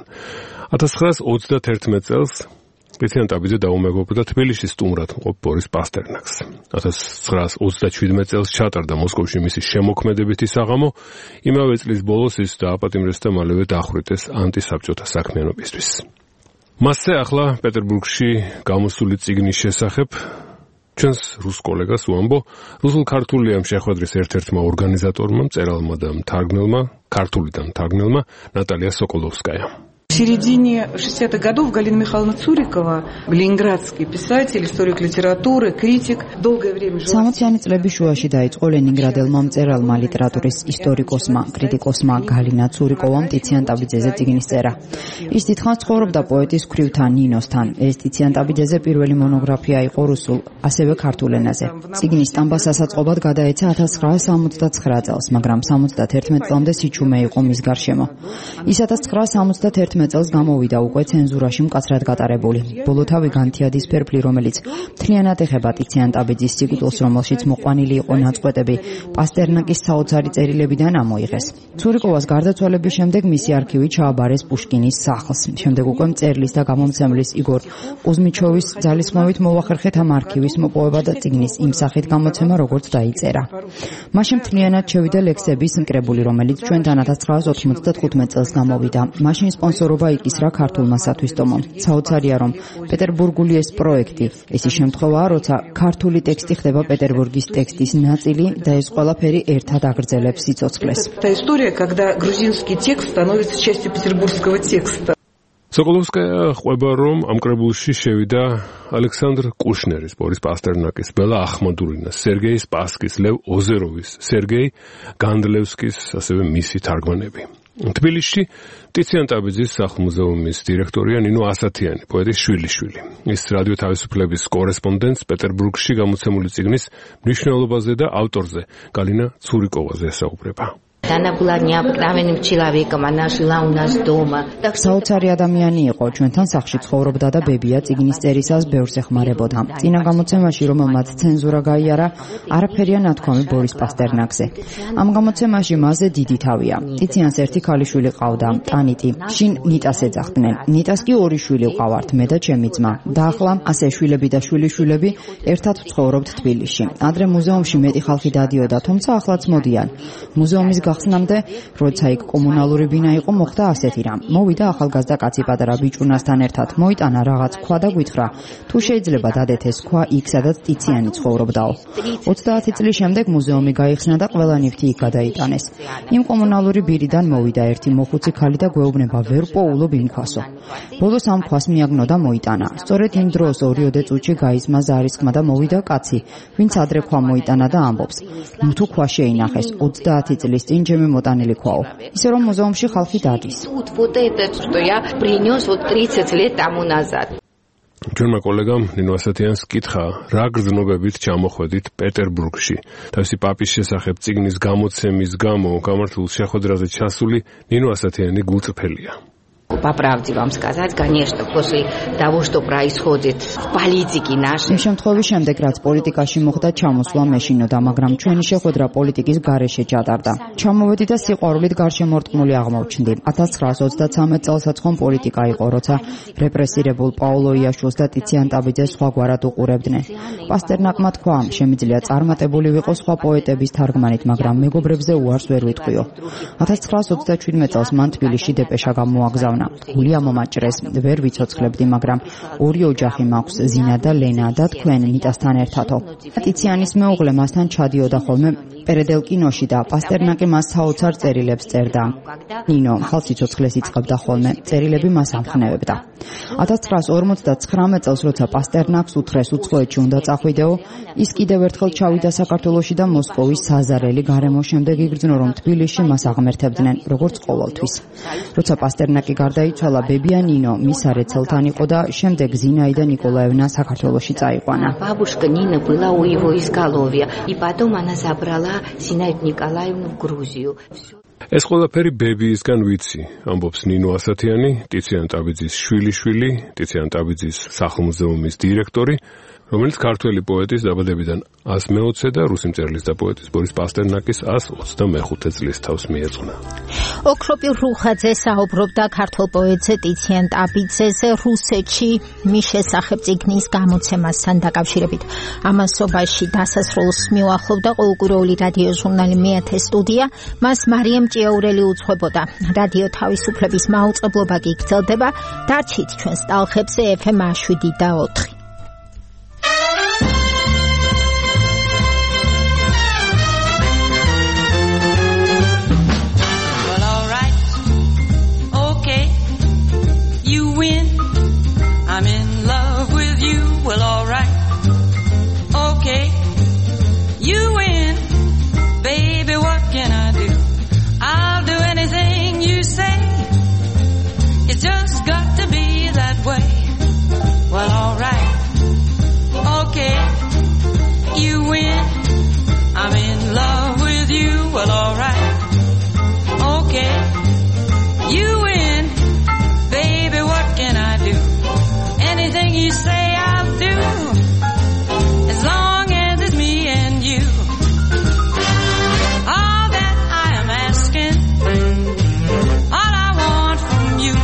1931 წელს ტიციან ტაბიძე დაუმეგობრდა თბილისში სტუმრად მყოფ ბორის პასტერნაკს. 1937 წელს ჩატარდა მოსკოვში მისი შემოქმედებითი საღამო, იმავე წლის ბოლოს ის დააპატიმრეს და მალევე დახვრიტეს ანტისაბჭოთა საქმიანობისთვის. მასზე ახლა პეტერბურგში გამოსული წიგნის შესახებ ჩვენს რუს კოლეგას უამბო, რუსულ-ქართული ამ შეხვედრის ერთ-ერთმა ორგანიზატორმა, მწერალმა და მთარგმნელმა, ქართულიდან მთარგმნელმა ნატალია სოკოლოვსკაია. В середине 60-х годов Галина Михайловна Цурикова, ленинградский писатель, историк литературы, критик, долгое время жила. 60-იანი წლების შუაში დაიწყო ლენინგრადელმა მწერალმა, ლიტერატურის ისტორიკოსმა, კრიტიკოსმა გალინა ცურიკოვამ ტიციან ტაბიძეზე წიგნის წერა. ის დიდხანს ცხოვრობდა პოეტის ქვრივთან, ნინოსთან. ეს ტიციან ტაბიძეზე პირველი მონოგრაფია იყო რუსულ, ასევე ქართულ ენაზე. წიგნის სტამბა სასაწყობად გადაეცა 1969 წელს, მაგრამ 71 წლამდე სიჩუმე იყო მის გარშემო. ის 1971 წელს გამოვიდა უკვე ცენზურაში მკაცრად გატარებული. ბოლოთავი განთიადის ფერფლი, რომელიც მთლიანად ეხება ტიციან ტაბიძის სიკვდილს, რომელშიც მოყვანილი იყო ნაწყვეტები, პასტერნაკის საოცარი წერილებიდან ამოიღეს. ცურიკოვას გარდაცვალების შემდეგ მისი არქივი ჩააბარეს პუშკინის სახლს. შემდეგ უკვე მწერლის და გამომცემლის იგორ კუზმიჩოვის ძალისხმევით მოახერხეთ ამ არქივის მოპოვება და წიგნის იმ სახით გამოცემა, როგორც დაიწერა. მაშინ მთლიანად შევიდა ლექსების ნკრებული, რომელიც ჩვენთან 1995 წელს გამოვიდა. მაშინ სპონსორობა იკისრა ქართულმა სათვისტომომ. საოცარია, რომ პეტერბურგული ეს პროექტი, ეს ის შემთხვევაა, როცა ქართული ტექსტი ხდება პეტერბურგის ტექსტის ნაწილი და ეს ყველაფერი ერთად აგრძელებს სიცოცხლეს. Та история, когда грузинский текст становится частью петербургского текста. სოკოლოვსკაია ყვება, რომ ამ კრებულში შევიდა ალექსანდრ კუშნერის, ბორის პასტერნაკის, ბელა ახმადურინას, სერგეი სპასკის, ლევ ოზეროვის, სერგეი განდლევსკის, ასევე მისი თარგმანები. თბილისში ტიციან ტაბიძის სახლ-მუზეუმის დირექტორია ნინო ასათიანი, პოეტის შვილიშვილი. ის რადიო თავისუფლების კორესპონდენტს პეტერბურგში გამოცემული წიგნის მნიშვნელობაზე და ავტორზე, გალინა ცურიკოვაზე ესაუბრება. საოცარი ადამიანი იყო, ჩვენთან სახლში ცხოვრობდა და ბებია წიგნის წერისას ბევრს ეხმარებოდა. წინა გამოცემაში, რომელმაც ცენზურა გაიარა, არაფერია ნათქვამი ბორის პასტერნაკზე. ამ გამოცემაში მასზე დიდი თავია. ტიციანს ერთი ქალიშვილი ყავდა, ტანიტი. შინ ნიტას ეძახდნენ. ნიტას კი ორი შვილი ვყავართ, მე და ჩემი ძმა. და ახლა ასე შვილები და შვილიშვილები ერთად ვცხოვრობთ თბილისში. ადრე მუზეუმში მეტი ხალხი დადიოდა, თუმცა ახლაც მოდიან. მუზეუმის გახსნამდე, როცა იქ კომუნალური ბინა იყო, მოხდა ასეთი რამ. მოვიდა ახალგაზრდა კაცი პატარა ბიჭუნასთან ერთად, მოიტანა რაღაც ქვა და გვითხრა, თუ შეიძლება დადეთ ეს ქვა იქ, სადაც ტიციანი ცხოვრობდაო. 30 წლის შემდეგ მუზეუმი გაიხსნა და ყველა ნივთი იქ გადაიტანეს. იმ კომუნალური ბირიდან მოვიდა ერთი მოხუცი ქალი და გვეუბნება, ვერ პოულობ იმ ქვასო. ბოლოს ამ ქვას მიაგნო და მოიტანა. სწორედ იმ დროს 2-3 წუთში გაისმა ზარისხმა და მოვიდა კაცი, ვინც ადრე ქვა მოიტანა და ამბობს: "ნუ თუ ქვა შეინახეს, 30 წლის წინ ჩემი მოტანილი ქვაო." ისე რომ მუზეუმში ხალხი დადის. Вот это, что я принес вот 30 лет тому назад. ჩვენმა კოლეგამ ნინო ასათიანს კითხა, რა გრძნობებით ჩამოხვედით პეტერბურგში. თავისი პაპის შესახებ წიგნის გამოცემის გამო გამართულ შეხვედრაზე ჩასული ნინო ასათიანი გულწრფელია. По правде вам сказать, конечно, после того, что происходит в политике нашей. იმ შემთხვევის შემდეგ, რაც პოლიტიკაში მოხდა ჩამოსვლა მეშინოდა, მაგრამ ჩვენი შეხვედრა პოლიტიკის გარეშე ჩატარდა. ჩამოვედი და სიყვარულით გარშემორტყმული აღმოჩნდი. 1933 წელსაც ხომ პოლიტიკა იყო, როცა რეპრესირებულ პაოლო იაშვილს და ტიციან ტაბიძეს სხვაგვარად უყურებდნენ. პასტერნაკმა თქვა, შემიძლია წარმატებული ვიყო სხვა პოეტების თარგმანით, მაგრამ მეგობრებზე უარს ვერ ვიტყვიო. 1937 წელს მან თბილისში დეპეშა გამოაგზავნა. გული ამომაჭრეს, ვერ ვიცოცხლებდი, მაგრამ 2 ოჯახი მაქვს, ზინა და ლენა და თქვენ ნიტასთან ერთადო. ტიციანის მეუღლე მასთან ჩადიოდა ხოლმე პერედელკინოში და პასტერნაკი მას საოცარ წერილებს წერდა. ნინო ხალხსიცოცხლეს იწყებდა ხოლმე, წერილები მას ამხნევებდა. 1959 წელს, როცა პასტერნაკს უთხრეს უცხოეთში უნდა წახვიდეო, ის კიდევ ერთხელ ჩავიდა საქართველოში და მოსკოვის საზარელი გარემოს შემდეგ იგრძნო, რომ თბილისში მას აღმერთებდნენ, როგორც ყოველთვის. როცა პასტერნაკი გარდაიცვალა, ბებია ნინო მის არეცელთან იყო და შემდეგ ზინაიდა ნიკოლაევნა საქართველოში წაიყვანა. Бабушка Нина была у его изголовья, и потом она забрала Зинаиду Николаевну в Грузию. ეს ყველაფერი ბებიისგან ვიცი, ამბობს ნინო ასათიანი, ტიციან ტაბიძის შვილიშვილი, ტიციან ტაბიძის სახლ-მუზეუმის დირექტორი, რომელიც ქართველი პოეტის დაბადებიდან 120 და რუსი მწერლის და პოეტის ბორის პასტერნაკის 125 წლის თავს მიეძღვნა. ოქროპი რუხაძე საუბრობდა ქართულ პოეტზე ტიციან ტაბიძეზე რუსეთში მის შესახებ წიგნის გამოცემასთან დაკავშირებით. ამასობაში დასასრულს მიუახლოვდა ყოველკვირეული რადიო ჟურნალი მეათე სტუდია, მას მარიამ ჭიაურელი უძღვებოდა. რადიო თავისუფლების მაუწყებლობა კი გრძელდება. დარჩით ჩვენს ტალღებზე FM 7 და 4. I'm in love with you, well alright, okay, you win, baby what can I do, I'll do anything you say, it's just got to be that way, well alright, okay, you win, I'm in love with you, well alright, okay, you win, baby what can I do, anything you say I'll do, as long as it's me and you. All that I am asking, all I want from you,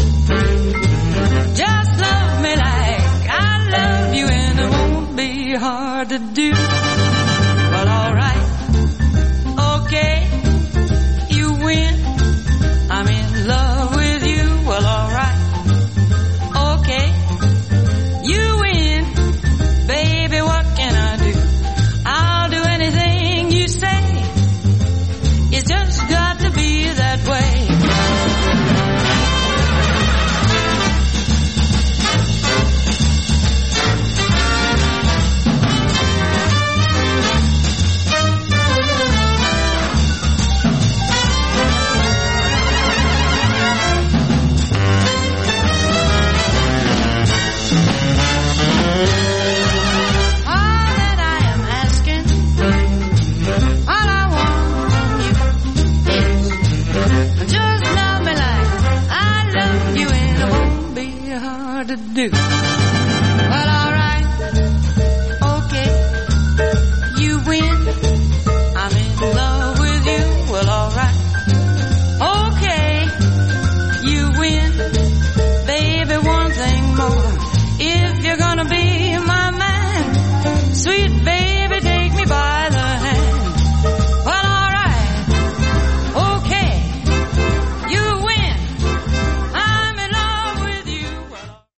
just love me like I love you, and it won't be hard to do. Well, alright, okay, you win, I'm in love with you, well, alright, okay, you win, baby what can I do, I'll do anything you say, it's just got to be that way. Do. Well,